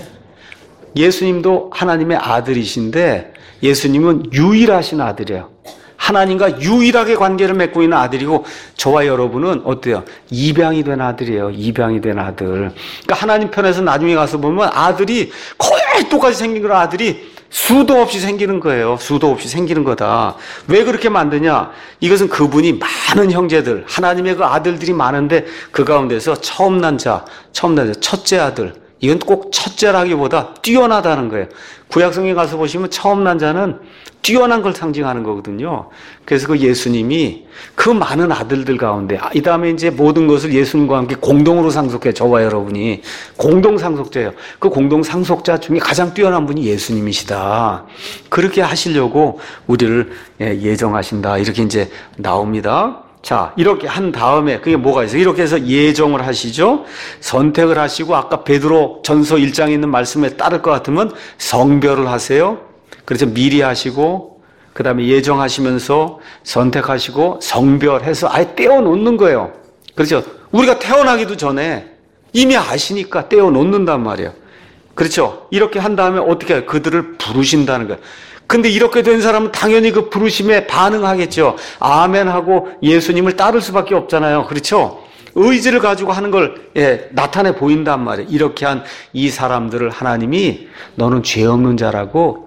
예수님도 하나님의 아들이신데 예수님은 유일하신 아들이에요. 하나님과 유일하게 관계를 맺고 있는 아들이고, 저와 여러분은 어때요? 입양이 된 아들이에요. 입양이 된 아들. 그러니까 하나님 편에서 나중에 가서 보면 아들이 거의 똑같이 생긴 그런 아들이 수도 없이 생기는 거예요. 수도 없이 생기는 거다. 왜 그렇게 만드냐? 이것은 그분이 많은 형제들, 하나님의 그 아들들이 많은데 그 가운데서 처음 난 자, 첫째 아들. 이건 꼭 첫째라기보다 뛰어나다는 거예요. 구약성경에 가서 보시면 처음 난 자는 뛰어난 걸 상징하는 거거든요. 그래서 그 예수님이 그 많은 아들들 가운데, 이 다음에 이제 모든 것을 예수님과 함께 공동으로 상속해. 저와 여러분이 공동 상속자예요. 그 공동 상속자 중에 가장 뛰어난 분이 예수님이시다. 그렇게 하시려고 우리를 예정하신다. 이렇게 이제 나옵니다. 자, 이렇게 한 다음에 그게 뭐가 있어요? 이렇게 해서 예정을 하시죠. 선택을 하시고, 아까 베드로 전서 1장에 있는 말씀에 따를 것 같으면 성별을 하세요. 그래서 미리 하시고, 그 다음에 예정하시면서 선택하시고 성별해서 아예 떼어놓는 거예요. 그렇죠? 우리가 태어나기도 전에 이미 아시니까 떼어놓는단 말이에요. 그렇죠? 이렇게 한 다음에 어떻게 해요? 그들을 부르신다는 거예요. 근데 이렇게 된 사람은 당연히 그 부르심에 반응하겠죠. 아멘하고 예수님을 따를 수밖에 없잖아요. 그렇죠? 의지를 가지고 하는 걸 나타내 보인단 말이에요. 이렇게 한 이 사람들을 하나님이 너는 죄 없는 자라고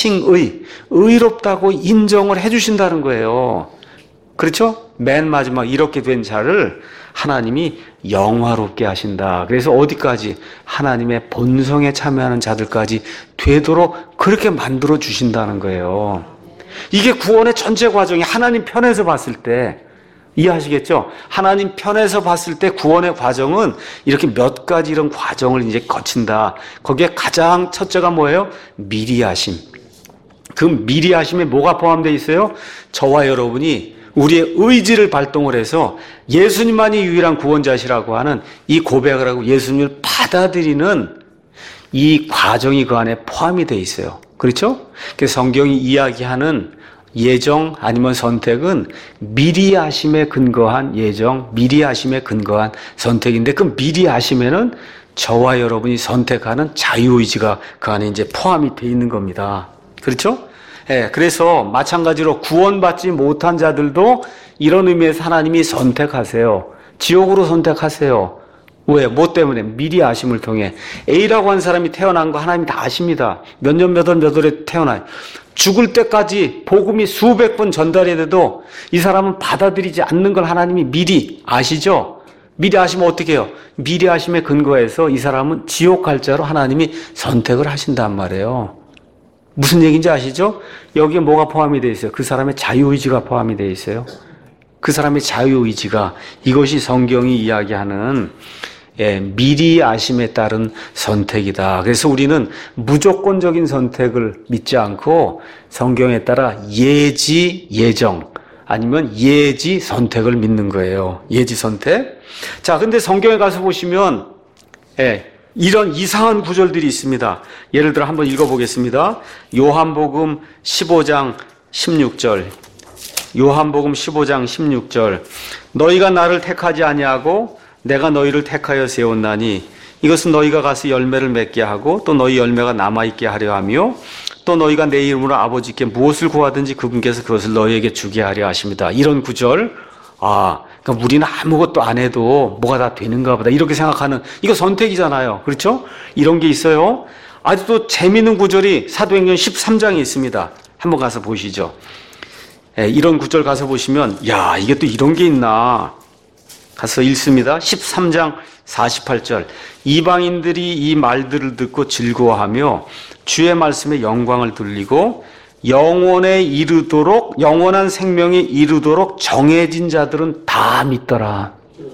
의롭다고 인정을 해주신다는 거예요. 그렇죠? 맨 마지막 이렇게 된 자를 하나님이 영화롭게 하신다. 그래서 어디까지? 하나님의 본성에 참여하는 자들까지 되도록 그렇게 만들어 주신다는 거예요. 이게 구원의 전체 과정이 하나님 편에서 봤을 때, 이해하시겠죠? 하나님 편에서 봤을 때 구원의 과정은 이렇게 몇 가지 이런 과정을 이제 거친다. 거기에 가장 첫째가 뭐예요? 미리 하심. 그 미리 하심에 뭐가 포함되어 있어요? 저와 여러분이 우리의 의지를 발동을 해서 예수님만이 유일한 구원자시라고 하는 이 고백을 하고 예수님을 받아들이는 이 과정이 그 안에 포함이 되어 있어요. 그렇죠? 그래서 성경이 이야기하는 예정 아니면 선택은 미리 하심에 근거한 예정, 미리 하심에 근거한 선택인데 그 미리 하심에는 저와 여러분이 선택하는 자유의지가 그 안에 이제 포함이 되어 있는 겁니다. 그렇죠? 예, 그래서 마찬가지로 구원받지 못한 자들도 이런 의미에서 하나님이 선택하세요. 지옥으로 선택하세요. 왜? 뭐 때문에? 미리 아심을 통해. A라고 하는 사람이 태어난 거 하나님이 다 아십니다. 몇 년 몇 월에 태어나요. 죽을 때까지 복음이 수백 번 전달이 돼도 이 사람은 받아들이지 않는 걸 하나님이 미리 아시죠? 미리 아시면 어떻게 해요? 미리 아심에 근거해서 이 사람은 지옥 갈 자로 하나님이 선택을 하신단 말이에요. 무슨 얘기인지 아시죠? 여기에 뭐가 포함이 되어 있어요? 그 사람의 자유의지가 포함이 되어 있어요. 그 사람의 자유의지가, 이것이 성경이 이야기하는 미리 아심에 따른 선택이다. 그래서 우리는 무조건적인 선택을 믿지 않고 성경에 따라 예지, 예정 아니면 예지 선택을 믿는 거예요. 예지 선택. 자, 근데 성경에 가서 보시면 이런 이상한 구절들이 있습니다. 예를 들어 한번 읽어보겠습니다. 요한복음 15장 16절. 요한복음 15장 16절. 너희가 나를 택하지 아니하고 내가 너희를 택하여 세웠나니 이것은 너희가 가서 열매를 맺게 하고 또 너희 열매가 남아있게 하려 하며 또 너희가 내 이름으로 아버지께 무엇을 구하든지 그분께서 그것을 너희에게 주게 하려 하십니다. 이런 구절. 그러니까 우리는 아무것도 안 해도 뭐가 다 되는가 보다 이렇게 생각하는, 이거 선택이잖아요. 그렇죠? 이런 게 있어요. 아주 또 재미있는 구절이 사도행전 13장에 있습니다. 한번 가서 보시죠. 이런 구절 가서 보시면 이게 또 이런 게 있나 가서 읽습니다. 13장 48절. 이방인들이 이 말들을 듣고 즐거워하며 주의 말씀에 영광을 돌리고 영원에 이르도록, 영원한 생명에 이르도록 정해진 자들은 다 믿더라.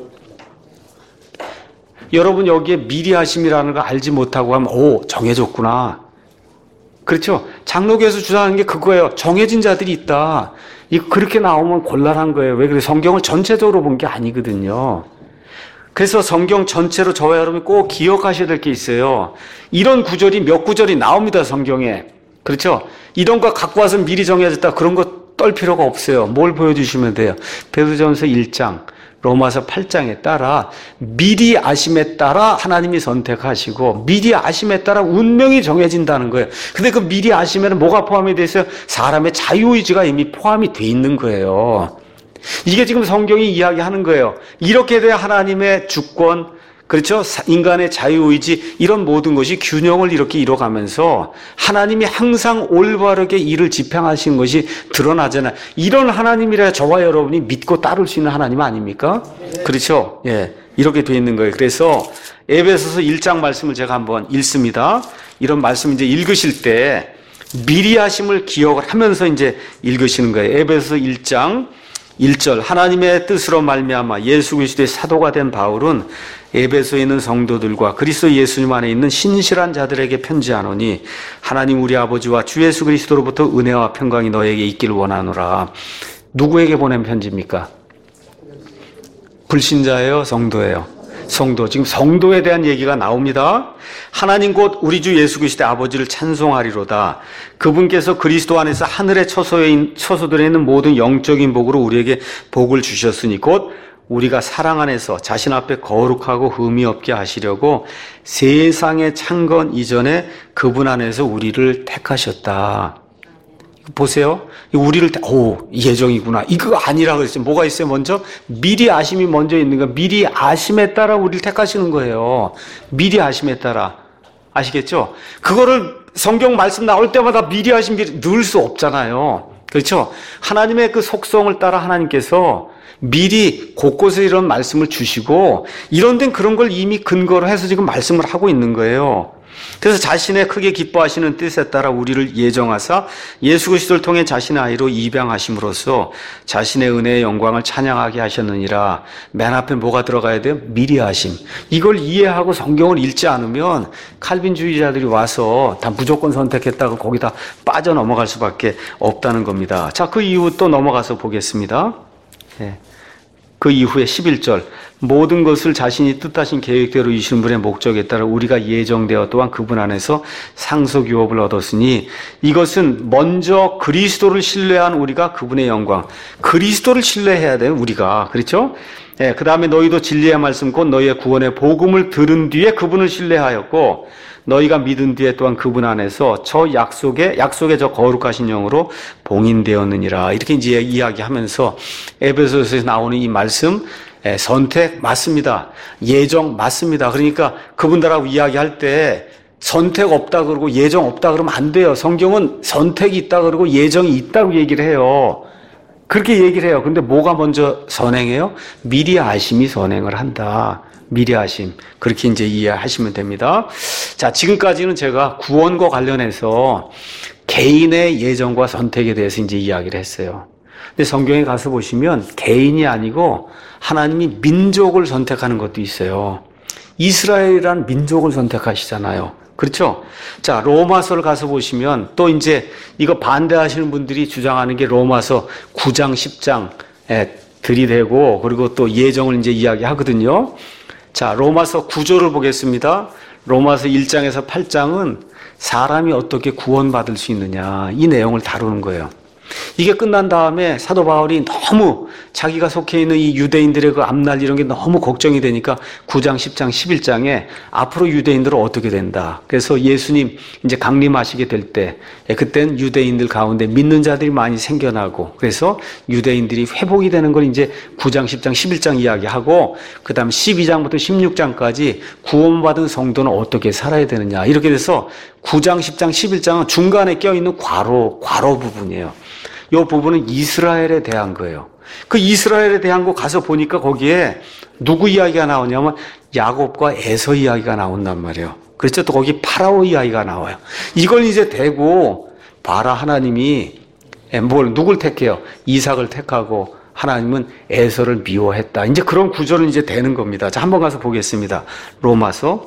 여러분 여기에 미리 하심이라는 거 알지 못하고 하면 정해졌구나. 그렇죠? 장로교에서 주장하는 게 그거예요. 정해진 자들이 있다. 이거 그렇게 나오면 곤란한 거예요. 왜 그래? 성경을 전체적으로 본 게 아니거든요. 그래서 성경 전체로 저와 여러분이 꼭 기억하셔야 될 게 있어요. 이런 구절이 몇 구절이 나옵니다, 성경에. 그렇죠? 이런 거 갖고 와서 미리 정해졌다. 그런 거 떨 필요가 없어요. 뭘 보여주시면 돼요? 베드로전서 1장, 로마서 8장에 따라 미리 아심에 따라 하나님이 선택하시고 미리 아심에 따라 운명이 정해진다는 거예요. 근데 그 미리 아심에는 뭐가 포함이 되어 있어요? 사람의 자유의지가 이미 포함이 돼 있는 거예요. 이게 지금 성경이 이야기하는 거예요. 이렇게 돼야 하나님의 주권, 그렇죠? 인간의 자유의지, 이런 모든 것이 균형을 이렇게 이뤄가면서 하나님이 항상 올바르게 일을 집행하신 것이 드러나잖아요. 이런 하나님이라 저와 여러분이 믿고 따를 수 있는 하나님 아닙니까? 그렇죠? 이렇게 돼 있는 거예요. 그래서 에베소서 1장 말씀을 제가 한번 읽습니다. 이런 말씀 이제 읽으실 때 미리 하심을 기억을 하면서 이제 읽으시는 거예요. 에베소서 1장 1절. 하나님의 뜻으로 말미암아 예수 그리스도의 사도가 된 바울은 에베소에 있는 성도들과 그리스도 예수님 안에 있는 신실한 자들에게 편지하노니 하나님 우리 아버지와 주 예수 그리스도로부터 은혜와 평강이 너에게 있기를 원하노라. 누구에게 보낸 편지입니까? 불신자예요? 성도예요? 성도. 지금 성도에 대한 얘기가 나옵니다. 하나님 곧 우리 주 예수 그리스도의 아버지를 찬송하리로다. 그분께서 그리스도 안에서 하늘의 처소들에 있는 모든 영적인 복으로 우리에게 복을 주셨으니 곧 우리가 사랑 안에서 자신 앞에 거룩하고 흠이 없게 하시려고 세상의 창건 이전에 그분 안에서 우리를 택하셨다. 보세요. 우리를 예정이구나. 이거 아니라 그랬어요. 뭐가 있어요? 먼저 미리 아심이 먼저 있는 거. 미리 아심에 따라 우리를 택하시는 거예요. 미리 아심에 따라. 아시겠죠? 그거를 성경 말씀 나올 때마다 미리 아심 넣을 수 없잖아요. 그렇죠? 하나님의 그 속성을 따라 하나님께서 미리 곳곳에 이런 말씀을 주시고 이런 데는 그런 걸 이미 근거로 해서 지금 말씀을 하고 있는 거예요. 그래서 자신의 크게 기뻐하시는 뜻에 따라 우리를 예정하사 예수 그리스도를 통해 자신의 아이로 입양하심으로써 자신의 은혜의 영광을 찬양하게 하셨느니라. 맨 앞에 뭐가 들어가야 돼요? 미리 하심. 이걸 이해하고 성경을 읽지 않으면 칼빈주의자들이 와서 다 무조건 선택했다고 거기다 빠져 넘어갈 수밖에 없다는 겁니다. 자, 그 이후 또 넘어가서 보겠습니다. 그 이후에 11절 모든 것을 자신이 뜻하신 계획대로 이루신 분의 목적에 따라 우리가 예정되어 또한 그분 안에서 상속유업을 얻었으니 이것은 먼저 그리스도를 신뢰한 우리가 그분의 영광, 그리스도를 신뢰해야 돼요 우리가. 그렇죠? 예, 그 다음에 너희도 진리의 말씀 곧 너희의 구원의 복음을 들은 뒤에 그분을 신뢰하였고 너희가 믿은 뒤에 또한 그분 안에서 저 약속의 저 거룩하신 영으로 봉인되었느니라. 이렇게 이제 이야기하면서 에베소서에서 나오는 이 말씀, 선택 맞습니다. 예정 맞습니다. 그러니까 그분들하고 이야기할 때 선택 없다 그러고 예정 없다 그러면 안 돼요. 성경은 선택이 있다 그러고 예정이 있다고 얘기를 해요. 그렇게 얘기를 해요. 근데 뭐가 먼저 선행해요? 미리 아심이 선행을 한다. 미리 아심. 그렇게 이제 이해하시면 됩니다. 자, 지금까지는 제가 구원과 관련해서 개인의 예정과 선택에 대해서 이제 이야기를 했어요. 근데 성경에 가서 보시면 개인이 아니고 하나님이 민족을 선택하는 것도 있어요. 이스라엘이라는 민족을 선택하시잖아요. 그렇죠? 자, 로마서를 가서 보시면 또 이제 이거 반대하시는 분들이 주장하는 게 로마서 9장, 10장에 들이대고 그리고 또 예정을 이제 이야기하거든요. 자, 로마서 9절을 보겠습니다. 로마서 1장에서 8장은 사람이 어떻게 구원받을 수 있느냐 이 내용을 다루는 거예요. 이게 끝난 다음에 사도 바울이 너무 자기가 속해 있는 이 유대인들의 그 앞날 이런 게 너무 걱정이 되니까 9장, 10장, 11장에 앞으로 유대인들은 어떻게 된다. 그래서 예수님 이제 강림하시게 될 때 그땐 유대인들 가운데 믿는 자들이 많이 생겨나고 그래서 유대인들이 회복이 되는 걸 이제 9장, 10장, 11장 이야기하고 그 다음 12장부터 16장까지 구원받은 성도는 어떻게 살아야 되느냐 이렇게 돼서 9장, 10장, 11장은 중간에 껴있는 괄호 부분이에요. 이 부분은 이스라엘에 대한 거예요. 그 이스라엘에 대한 거 가서 보니까 거기에 누구 이야기가 나오냐면 야곱과 에서 이야기가 나온단 말이에요. 그렇죠? 또 거기 파라오 이야기가 나와요. 이걸 이제 대고 봐라 하나님이 누굴 택해요? 이삭을 택하고 하나님은 에서를 미워했다. 이제 그런 구절은 이제 되는 겁니다. 자, 한번 가서 보겠습니다. 로마서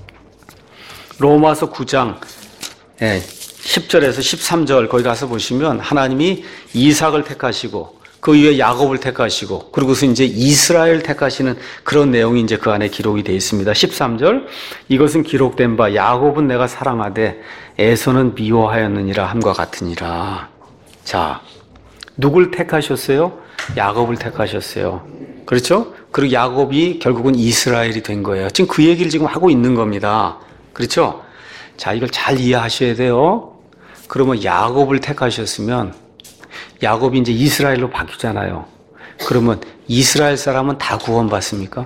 9장 10절에서 13절 거기 가서 보시면 하나님이 이삭을 택하시고 그 이후에 야곱을 택하시고 그리고서 이제 이스라엘 택하시는 그런 내용이 이제 그 안에 기록이 되어 있습니다. 13절 이것은 기록된 바 야곱은 내가 사랑하되 에서는 미워하였느니라 함과 같으니라. 자, 누굴 택하셨어요? 야곱을 택하셨어요. 그렇죠? 그리고 야곱이 결국은 이스라엘이 된 거예요. 지금 그 얘기를 지금 하고 있는 겁니다. 그렇죠? 자, 이걸 잘 이해하셔야 돼요. 그러면 야곱을 택하셨으면 야곱이 이제 이스라엘로 바뀌잖아요. 그러면 이스라엘 사람은 다 구원받습니까?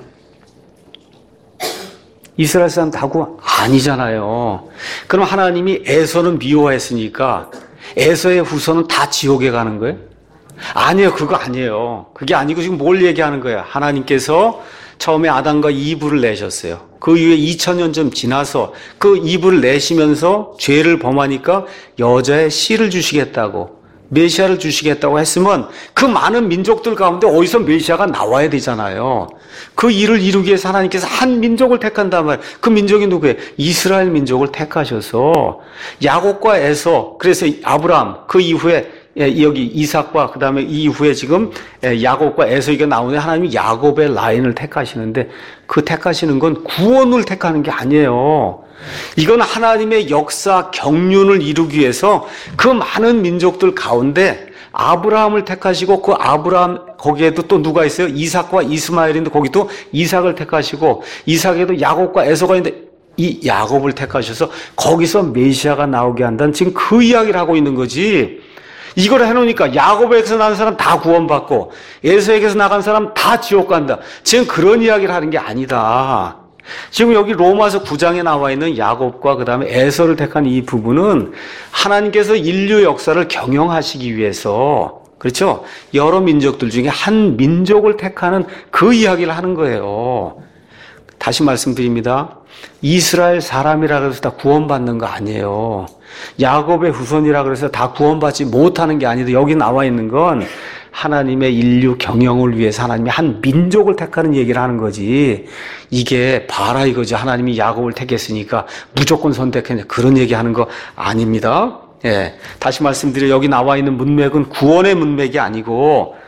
이스라엘 사람 다 구원 아니잖아요. 그럼 하나님이 에서는 미워했으니까 에서의 후손은 다 지옥에 가는 거예요? 아니에요. 그거 아니에요. 그게 아니고 지금 뭘 얘기하는 거예요? 하나님께서 처음에 아담과 이브를 내셨어요. 그 이후에 2000년쯤 지나서 그 이브를 내시면서 죄를 범하니까 여자의 씨를 주시겠다고 메시아를 주시겠다고 했으면 그 많은 민족들 가운데 어디서 메시아가 나와야 되잖아요. 그 일을 이루기 위해서 하나님께서 한 민족을 택한단 말이에요. 그 민족이 누구예요? 이스라엘 민족을 택하셔서 야곱과 에서 그래서 아브라함 그 이후에 여기 이삭과 그 다음에 이후에 지금 야곱과 에서가 나오는데 하나님이 야곱의 라인을 택하시는데 그 택하시는 건 구원을 택하는 게 아니에요. 이건 하나님의 역사 경륜을 이루기 위해서 그 많은 민족들 가운데 아브라함을 택하시고 그 아브라함 거기에도 또 누가 있어요? 이삭과 이스마엘인데 거기도 이삭을 택하시고 이삭에도 야곱과 에서가 있는데 이 야곱을 택하셔서 거기서 메시아가 나오게 한다는 지금 그 이야기를 하고 있는 거지. 이걸 해놓으니까 야곱에게서 나간 사람 다 구원받고 에서에게서 나간 사람 다 지옥 간다. 지금 그런 이야기를 하는 게 아니다. 지금 여기 로마서 9장에 나와 있는 야곱과 그 다음에 에서를 택한 이 부분은 하나님께서 인류 역사를 경영하시기 위해서 그렇죠? 여러 민족들 중에 한 민족을 택하는 그 이야기를 하는 거예요. 다시 말씀드립니다. 이스라엘 사람이라 그래서 다 구원받는 거 아니에요. 야곱의 후손이라 그래서 다 구원받지 못하는 게 아니라 여기 나와 있는 건 하나님의 인류 경영을 위해서 하나님이 한 민족을 택하는 얘기를 하는 거지. 이게 봐라 이거지. 하나님이 야곱을 택했으니까 무조건 선택했냐 그런 얘기하는 거 아닙니다. 예, 다시 말씀드려 여기 나와 있는 문맥은 구원의 문맥이 아니고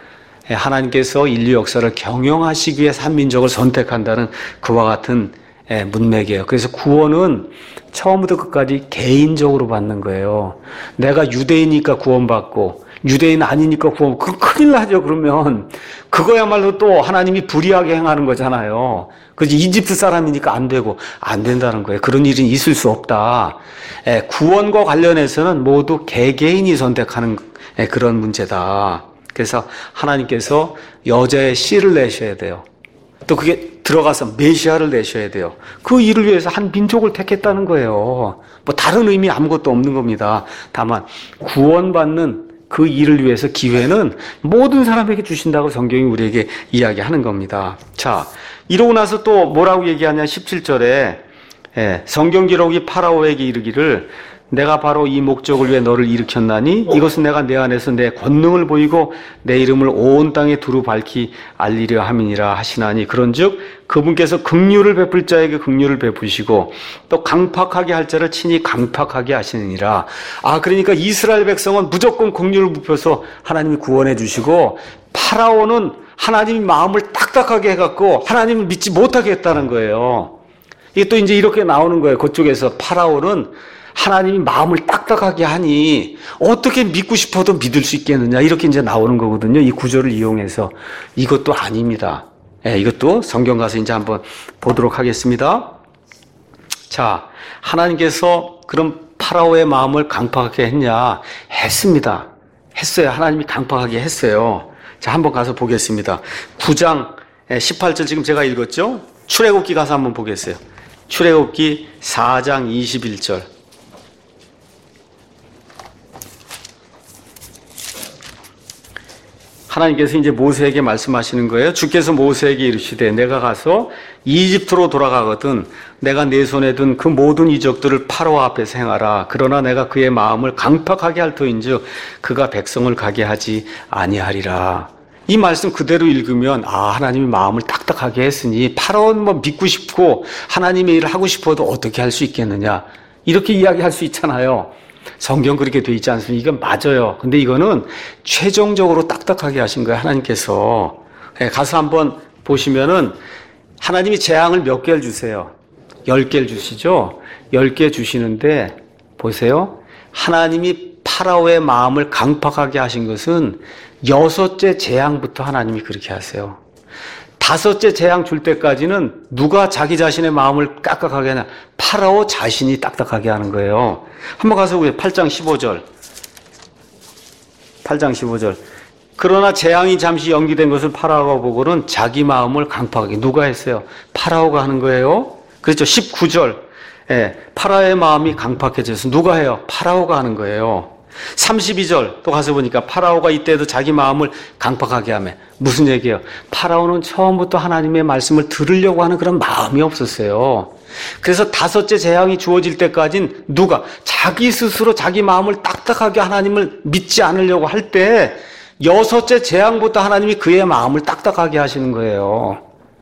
하나님께서 인류 역사를 경영하시기 위해 한민족을 선택한다는 그와 같은 문맥이에요. 그래서 구원은 처음부터 끝까지 개인적으로 받는 거예요. 내가 유대인이니까 구원받고 유대인 아니니까 구원, 그건 큰일 나죠. 그러면 그거야말로 또 하나님이 불의하게 행하는 거잖아요. 그래서 이집트 사람이니까 안 되고 안 된다는 거예요. 그런 일이 있을 수 없다. 구원과 관련해서는 모두 개개인이 선택하는 그런 문제다. 그래서 하나님께서 여자의 씨를 내셔야 돼요. 또 그게 들어가서 메시아를 내셔야 돼요. 그 일을 위해서 한 민족을 택했다는 거예요. 뭐 다른 의미 아무것도 없는 겁니다. 다만 구원받는 그 일을 위해서 기회는 모든 사람에게 주신다고 성경이 우리에게 이야기하는 겁니다. 자, 이러고 나서 또 뭐라고 얘기하냐 17절에 성경 기록이 파라오에게 이르기를 내가 바로 이 목적을 위해 너를 일으켰나니 이것은 내가 내 안에서 내 권능을 보이고 내 이름을 온 땅에 두루 밝히 알리려 함이니라 하시나니 그런즉 그분께서 긍휼을 베풀 자에게 긍휼을 베푸시고 또 강팍하게 할 자를 친히 강팍하게 하시느니라. 그러니까 이스라엘 백성은 무조건 긍휼을 베풀어서 하나님이 구원해 주시고 파라오는 하나님이 마음을 딱딱하게 해갖고 하나님을 믿지 못하게 했다는 거예요. 이게 또 이제 이렇게 나오는 거예요. 그쪽에서 파라오는 하나님이 마음을 딱딱하게 하니 어떻게 믿고 싶어도 믿을 수 있겠느냐 이렇게 이제 나오는 거거든요. 이 구절을 이용해서 이것도 아닙니다. 이것도 성경 가서 이제 한번 보도록 하겠습니다. 자, 하나님께서 그럼 파라오의 마음을 강팍하게 했냐? 했습니다. 했어요. 하나님이 강팍하게 했어요. 자, 한번 가서 보겠습니다. 9장 18절 지금 제가 읽었죠? 출애굽기 가서 한번 보겠어요. 출애굽기 4장 21절. 하나님께서 이제 모세에게 말씀하시는 거예요. 주께서 모세에게 이르시되 내가 가서 이집트로 돌아가거든 내가 내 손에 든 그 모든 이적들을 파라오 앞에서 행하라. 그러나 내가 그의 마음을 강팍하게 할 터인즉 그가 백성을 가게 하지 아니하리라. 이 말씀 그대로 읽으면 하나님이 마음을 딱딱하게 했으니 파라오는 뭐 믿고 싶고 하나님의 일을 하고 싶어도 어떻게 할 수 있겠느냐 이렇게 이야기할 수 있잖아요. 성경 그렇게 돼 있지 않습니까? 이건 맞아요. 근데 이거는 최종적으로 딱딱하게 하신 거예요. 하나님께서. 가서 한번 보시면은 하나님이 재앙을 몇 개를 주세요? 10개를 주시죠? 10개 주시는데 보세요. 하나님이 파라오의 마음을 강팍하게 하신 것은 6째 재앙부터 하나님이 그렇게 하세요. 5째 재앙 줄 때까지는 누가 자기 자신의 마음을 깍깍하게 하냐? 파라오 자신이 딱딱하게 하는 거예요. 한번 가서 보세요. 8장 15절. 8장 15절. 그러나 재앙이 잠시 연기된 것을 파라오가 보고는 자기 마음을 강팍하게 누가 했어요? 파라오가 하는 거예요. 그렇죠. 19절. 파라오의 마음이 강팍해져서 누가 해요? 파라오가 하는 거예요. 32절 또 가서 보니까 파라오가 이때도 자기 마음을 강팍하게 하며 무슨 얘기예요? 파라오는 처음부터 하나님의 말씀을 들으려고 하는 그런 마음이 없었어요. 그래서 5째 재앙이 주어질 때까지는 누가 자기 스스로 자기 마음을 딱딱하게 하나님을 믿지 않으려고 할 때 6째 재앙부터 하나님이 그의 마음을 딱딱하게 하시는 거예요.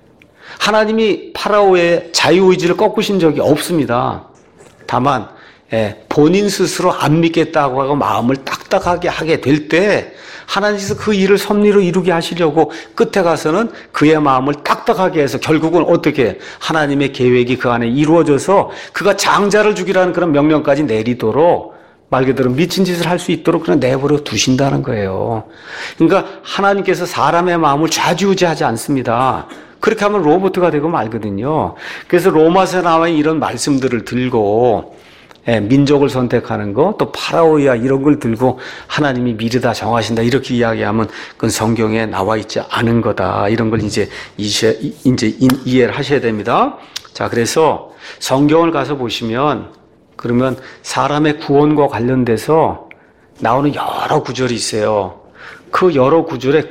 하나님이 파라오의 자유의지를 꺾으신 적이 없습니다. 다만 본인 스스로 안 믿겠다고 하고 마음을 딱딱하게 하게 될 때 하나님께서 그 일을 섭리로 이루게 하시려고 끝에 가서는 그의 마음을 딱딱하게 해서 결국은 어떻게 하나님의 계획이 그 안에 이루어져서 그가 장자를 죽이라는 그런 명령까지 내리도록 말 그대로 미친 짓을 할 수 있도록 그냥 내버려 두신다는 거예요. 그러니까 하나님께서 사람의 마음을 좌지우지하지 않습니다. 그렇게 하면 로봇가 되고 말거든요. 그래서 로마서에 나와 있는 이런 말씀들을 들고 민족을 선택하는 거, 또 파라오야 이런 걸 들고 하나님이 미르다 정하신다 이렇게 이야기하면 그건 성경에 나와 있지 않은 거다. 이런 걸 이제 이해를 하셔야 됩니다. 자, 그래서 성경을 가서 보시면 그러면 사람의 구원과 관련돼서 나오는 여러 구절이 있어요. 그 여러 구절의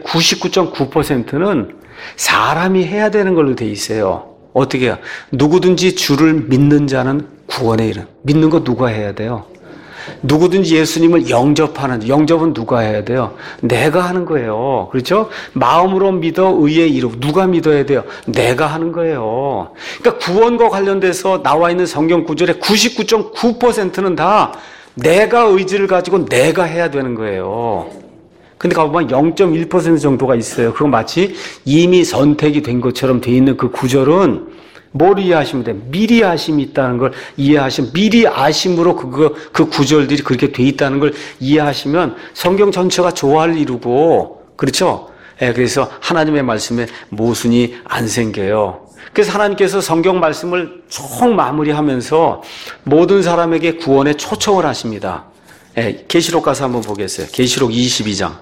99.9%는 사람이 해야 되는 걸로 돼 있어요. 어떻게 해요? 누구든지 주를 믿는 자는 구원에 이른. 믿는 거 누가 해야 돼요? 누구든지 예수님을 영접은 누가 해야 돼요? 내가 하는 거예요. 그렇죠? 마음으로 믿어 의에 이르고 누가 믿어야 돼요? 내가 하는 거예요. 그러니까 구원과 관련돼서 나와 있는 성경 구절의 99.9%는 다 내가 의지를 가지고 내가 해야 되는 거예요. 근데 가보면 0.1% 정도가 있어요. 그거 마치 이미 선택이 된 것처럼 돼 있는 그 구절은 뭘 이해하시면 돼요? 미리 아심이 있다는 걸 이해하시면, 미리 아심으로 그 구절들이 그렇게 돼 있다는 걸 이해하시면 성경 전체가 조화를 이루고, 그렇죠? 예, 그래서 하나님의 말씀에 모순이 안 생겨요. 그래서 하나님께서 성경 말씀을 총 마무리하면서 모든 사람에게 구원에 초청을 하십니다. 예, 계시록 가서 한번 보겠어요. 계시록 22장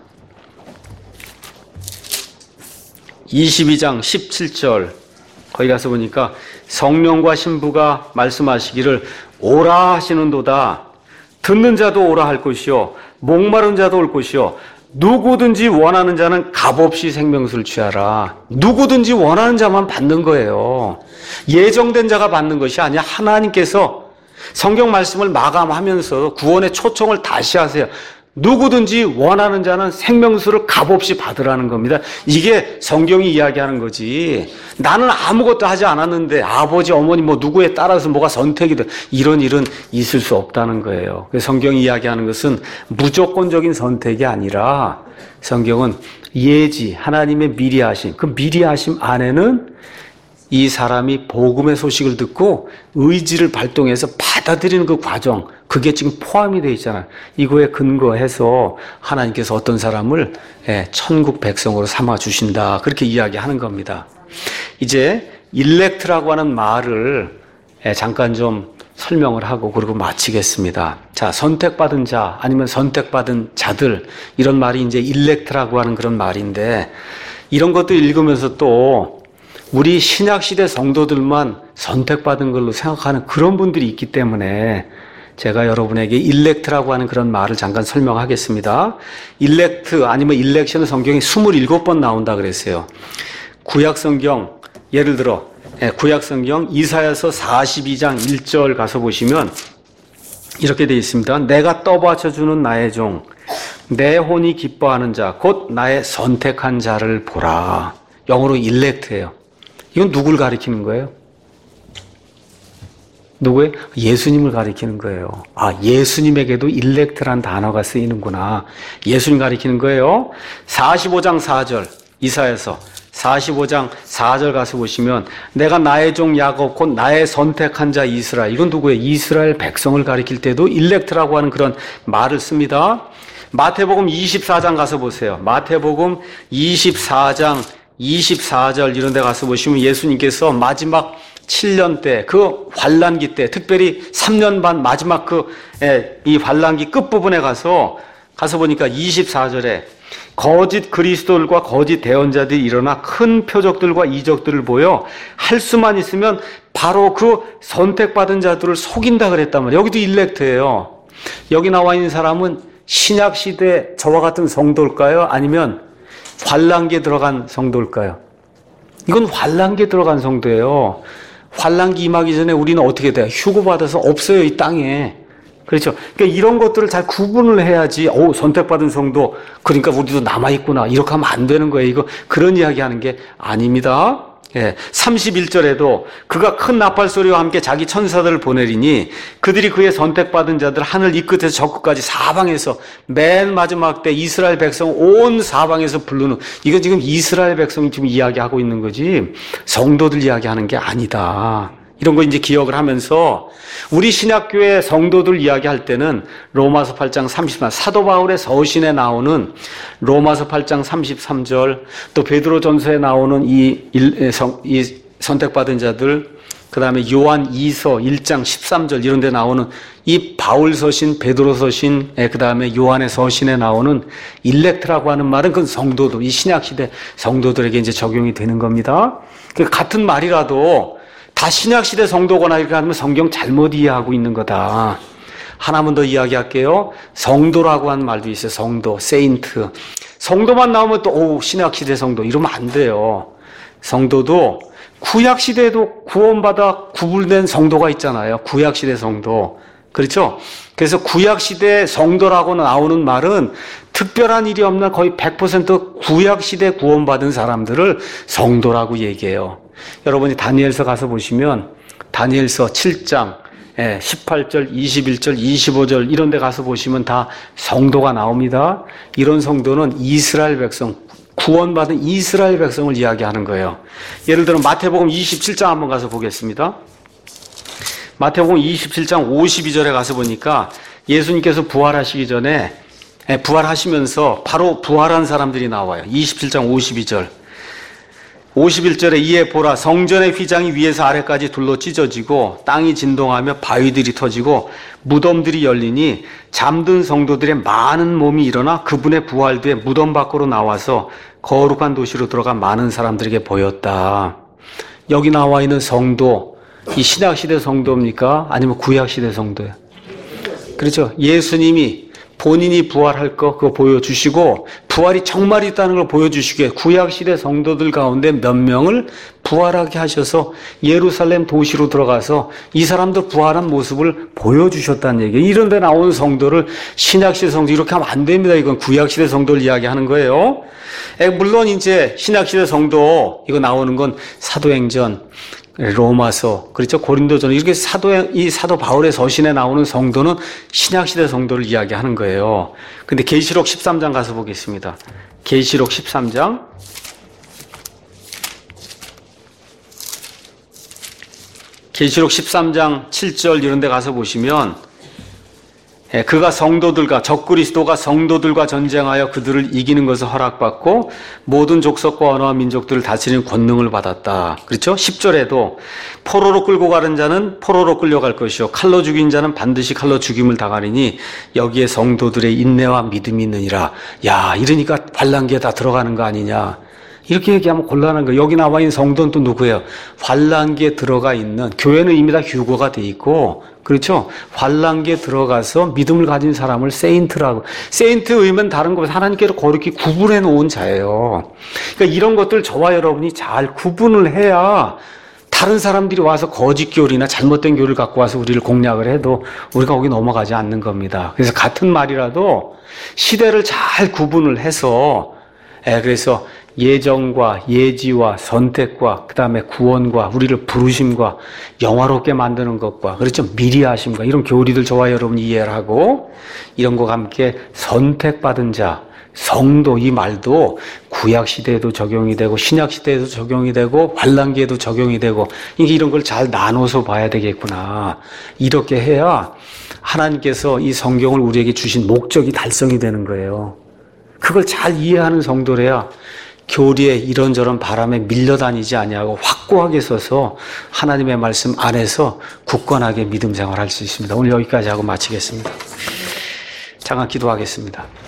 17절 거기 가서 보니까 성령과 신부가 말씀하시기를 오라 하시는도다. 듣는 자도 오라 할 것이요 목마른 자도 올 것이요 누구든지 원하는 자는 값없이 생명수를 취하라. 누구든지 원하는 자만 받는 거예요. 예정된 자가 받는 것이 아니라 하나님께서 성경 말씀을 마감하면서 구원의 초청을 다시 하세요. 누구든지 원하는 자는 생명수를 값없이 받으라는 겁니다. 이게 성경이 이야기하는 거지. 나는 아무것도 하지 않았는데 아버지, 어머니 뭐 누구에 따라서 뭐가 선택이 돼. 이런 일은 있을 수 없다는 거예요. 그래서 성경이 이야기하는 것은 무조건적인 선택이 아니라 성경은 예지, 하나님의 미리 하심. 그 미리 하심 안에는 이 사람이 복음의 소식을 듣고 의지를 발동해서 받아들이는 그 과정, 그게 지금 포함이 되어 있잖아요. 이거에 근거해서 하나님께서 어떤 사람을 천국 백성으로 삼아 주신다. 그렇게 이야기하는 겁니다. 이제 일렉트라고 하는 말을 잠깐 좀 설명을 하고 그리고 마치겠습니다. 자, 선택받은 자 아니면 선택받은 자들, 이런 말이 이제 일렉트라고 하는 그런 말인데, 이런 것도 읽으면서 또 우리 신약시대 성도들만 선택받은 걸로 생각하는 그런 분들이 있기 때문에 제가 여러분에게 일렉트라고 하는 그런 말을 잠깐 설명하겠습니다. 일렉트 아니면 일렉션은 성경에 27번 나온다 그랬어요. 구약성경, 예를 들어 구약성경 이사야서 42장 1절 가서 보시면 이렇게 되어 있습니다. 내가 떠받쳐주는 나의 종, 내 혼이 기뻐하는 자, 곧 나의 선택한 자를 보라. 영어로 일렉트예요. 이건 누굴 가리키는 거예요? 누구예요? 예수님을 가리키는 거예요. 아, 예수님에게도 일렉트란 단어가 쓰이는구나. 예수님 가리키는 거예요. 45장 4절, 이사야서 45장 4절 가서 보시면 내가 나의 종 야곱 곧 나의 선택한 자 이스라엘, 이건 누구예요? 이스라엘 백성을 가리킬 때도 일렉트라고 하는 그런 말을 씁니다. 마태복음 24장 가서 보세요. 마태복음 24절 이런 데 가서 보시면 예수님께서 마지막 7년 때, 그 환란기 때, 특별히 3년 반 마지막 이 환란기 끝부분에 가서 보니까 24절에 거짓 그리스도들과 거짓 대언자들이 일어나 큰 표적들과 이적들을 보여 할 수만 있으면 바로 그 선택받은 자들을 속인다 그랬단 말이에요. 여기도 일렉트예요. 여기 나와 있는 사람은 신약시대 저와 같은 성도일까요? 아니면 환란기에 들어간 성도일까요? 이건 환란기에 들어간 성도예요. 환란기 임하기 전에 우리는 어떻게 돼요? 휴고받아서 없어요, 이 땅에. 그렇죠? 그러니까 이런 것들을 잘 구분을 해야지, 선택받은 성도, 그러니까 우리도 남아있구나. 이렇게 하면 안 되는 거예요. 이거 그런 이야기 하는 게 아닙니다. 31절에도 그가 큰 나팔 소리와 함께 자기 천사들을 보내리니 그들이 그의 선택받은 자들 하늘 이 끝에서 저 끝까지 사방에서 맨 마지막 때 이스라엘 백성 온 사방에서 부르는, 이건 지금 이스라엘 백성이 지금 이야기하고 있는 거지 성도들 이야기하는 게 아니다. 이런 거 이제 기억을 하면서 우리 신약교회 성도들 이야기할 때는 로마서 8장 33절, 사도 바울의 서신에 나오는 로마서 8장 33절, 또 베드로전서에 나오는 이 선택받은 자들, 그 다음에 요한 2서 1장 13절 이런 데 나오는 이 바울 서신, 베드로 서신, 그 다음에 요한의 서신에 나오는 일렉트라고 하는 말은 그 성도들, 이 신약시대 성도들에게 이제 적용이 되는 겁니다. 같은 말이라도 다 신약시대 성도거나 이렇게 하면 성경 잘못 이해하고 있는 거다. 하나만 더 이야기할게요. 성도라고 하는 말도 있어요. 성도, 세인트. 성도만 나오면 또 신약시대 성도 이러면 안 돼요. 성도도 구약시대에도 구원받아 구분된 성도가 있잖아요. 구약시대 성도. 그렇죠? 그래서 구약시대 성도라고 나오는 말은 특별한 일이 없는 거의 100% 구약시대 구원받은 사람들을 성도라고 얘기해요. 여러분이 다니엘서 가서 보시면 다니엘서 7장, 18절, 21절, 25절 이런 데 가서 보시면 다 성도가 나옵니다. 이런 성도는 이스라엘 백성, 구원받은 이스라엘 백성을 이야기하는 거예요. 예를 들어 마태복음 27장 한번 가서 보겠습니다. 마태복음 27장 52절에 가서 보니까 예수님께서 부활하시기 전에 부활하시면서 바로 부활한 사람들이 나와요. 27장 52절. 51절에 이에 보라 성전의 휘장이 위에서 아래까지 둘러 찢어지고 땅이 진동하며 바위들이 터지고 무덤들이 열리니 잠든 성도들의 많은 몸이 일어나 그분의 부활 뒤에 무덤 밖으로 나와서 거룩한 도시로 들어간 많은 사람들에게 보였다. 여기 나와 있는 성도, 이 신약시대 성도입니까? 아니면 구약시대 성도예요? 그렇죠. 예수님이 본인이 부활할 거 그거 보여주시고 부활이 정말 있다는 걸 보여주시기에 구약시대 성도들 가운데 몇 명을 부활하게 하셔서 예루살렘 도시로 들어가서 이 사람들 부활한 모습을 보여주셨다는 얘기예요. 이런 데 나오는 성도를 신약시대 성도 이렇게 하면 안 됩니다. 이건 구약시대 성도를 이야기하는 거예요. 물론 이제 신약시대 성도 이거 나오는 건 사도행전, 로마서, 그렇죠? 고린도전 이렇게 이 사도 바울의 서신에 나오는 성도는 신약시대 성도를 이야기하는 거예요. 근데 계시록 13장 가서 보겠습니다. 계시록 13장. 계시록 13장 7절 이런 데 가서 보시면 그가 성도들과 적그리스도가 성도들과 전쟁하여 그들을 이기는 것을 허락받고 모든 족속과 언어와 민족들을 다스리는 권능을 받았다. 그렇죠? 10절에도 포로로 끌고 가는 자는 포로로 끌려갈 것이요 칼로 죽인 자는 반드시 칼로 죽임을 당하리니 여기에 성도들의 인내와 믿음이 있느니라. 야, 이러니까 환란기에 다 들어가는 거 아니냐. 이렇게 얘기하면 곤란한 거예요. 여기 나와 있는 성도는 또 누구예요? 환란기에 들어가 있는, 교회는 이미 다 휴거가 돼 있고, 그렇죠? 환란기에 들어가서 믿음을 가진 사람을 세인트라고. 세인트 의미는 다른 거보다 하나님께로 거룩히 구분해 놓은 자예요. 그러니까 이런 것들 저와 여러분이 잘 구분을 해야 다른 사람들이 와서 거짓 교리나 잘못된 교리를 갖고 와서 우리를 공략을 해도 우리가 거기 넘어가지 않는 겁니다. 그래서 같은 말이라도 시대를 잘 구분을 해서 그래서 예정과 예지와 선택과 그 다음에 구원과 우리를 부르심과 영화롭게 만드는 것과 그렇죠 미리 하심과 이런 교리들 저와 여러분이 이해를 하고 이런 것과 함께 선택받은 자 성도 이 말도 구약시대에도 적용이 되고 신약시대에도 적용이 되고 환란기에도 적용이 되고 이런 걸 잘 나눠서 봐야 되겠구나. 이렇게 해야 하나님께서 이 성경을 우리에게 주신 목적이 달성이 되는 거예요. 그걸 잘 이해하는 성도래야 교리에 이런저런 바람에 밀려다니지 아니하고 확고하게 서서 하나님의 말씀 안에서 굳건하게 믿음 생활할 수 있습니다. 오늘 여기까지 하고 마치겠습니다. 잠깐 기도하겠습니다.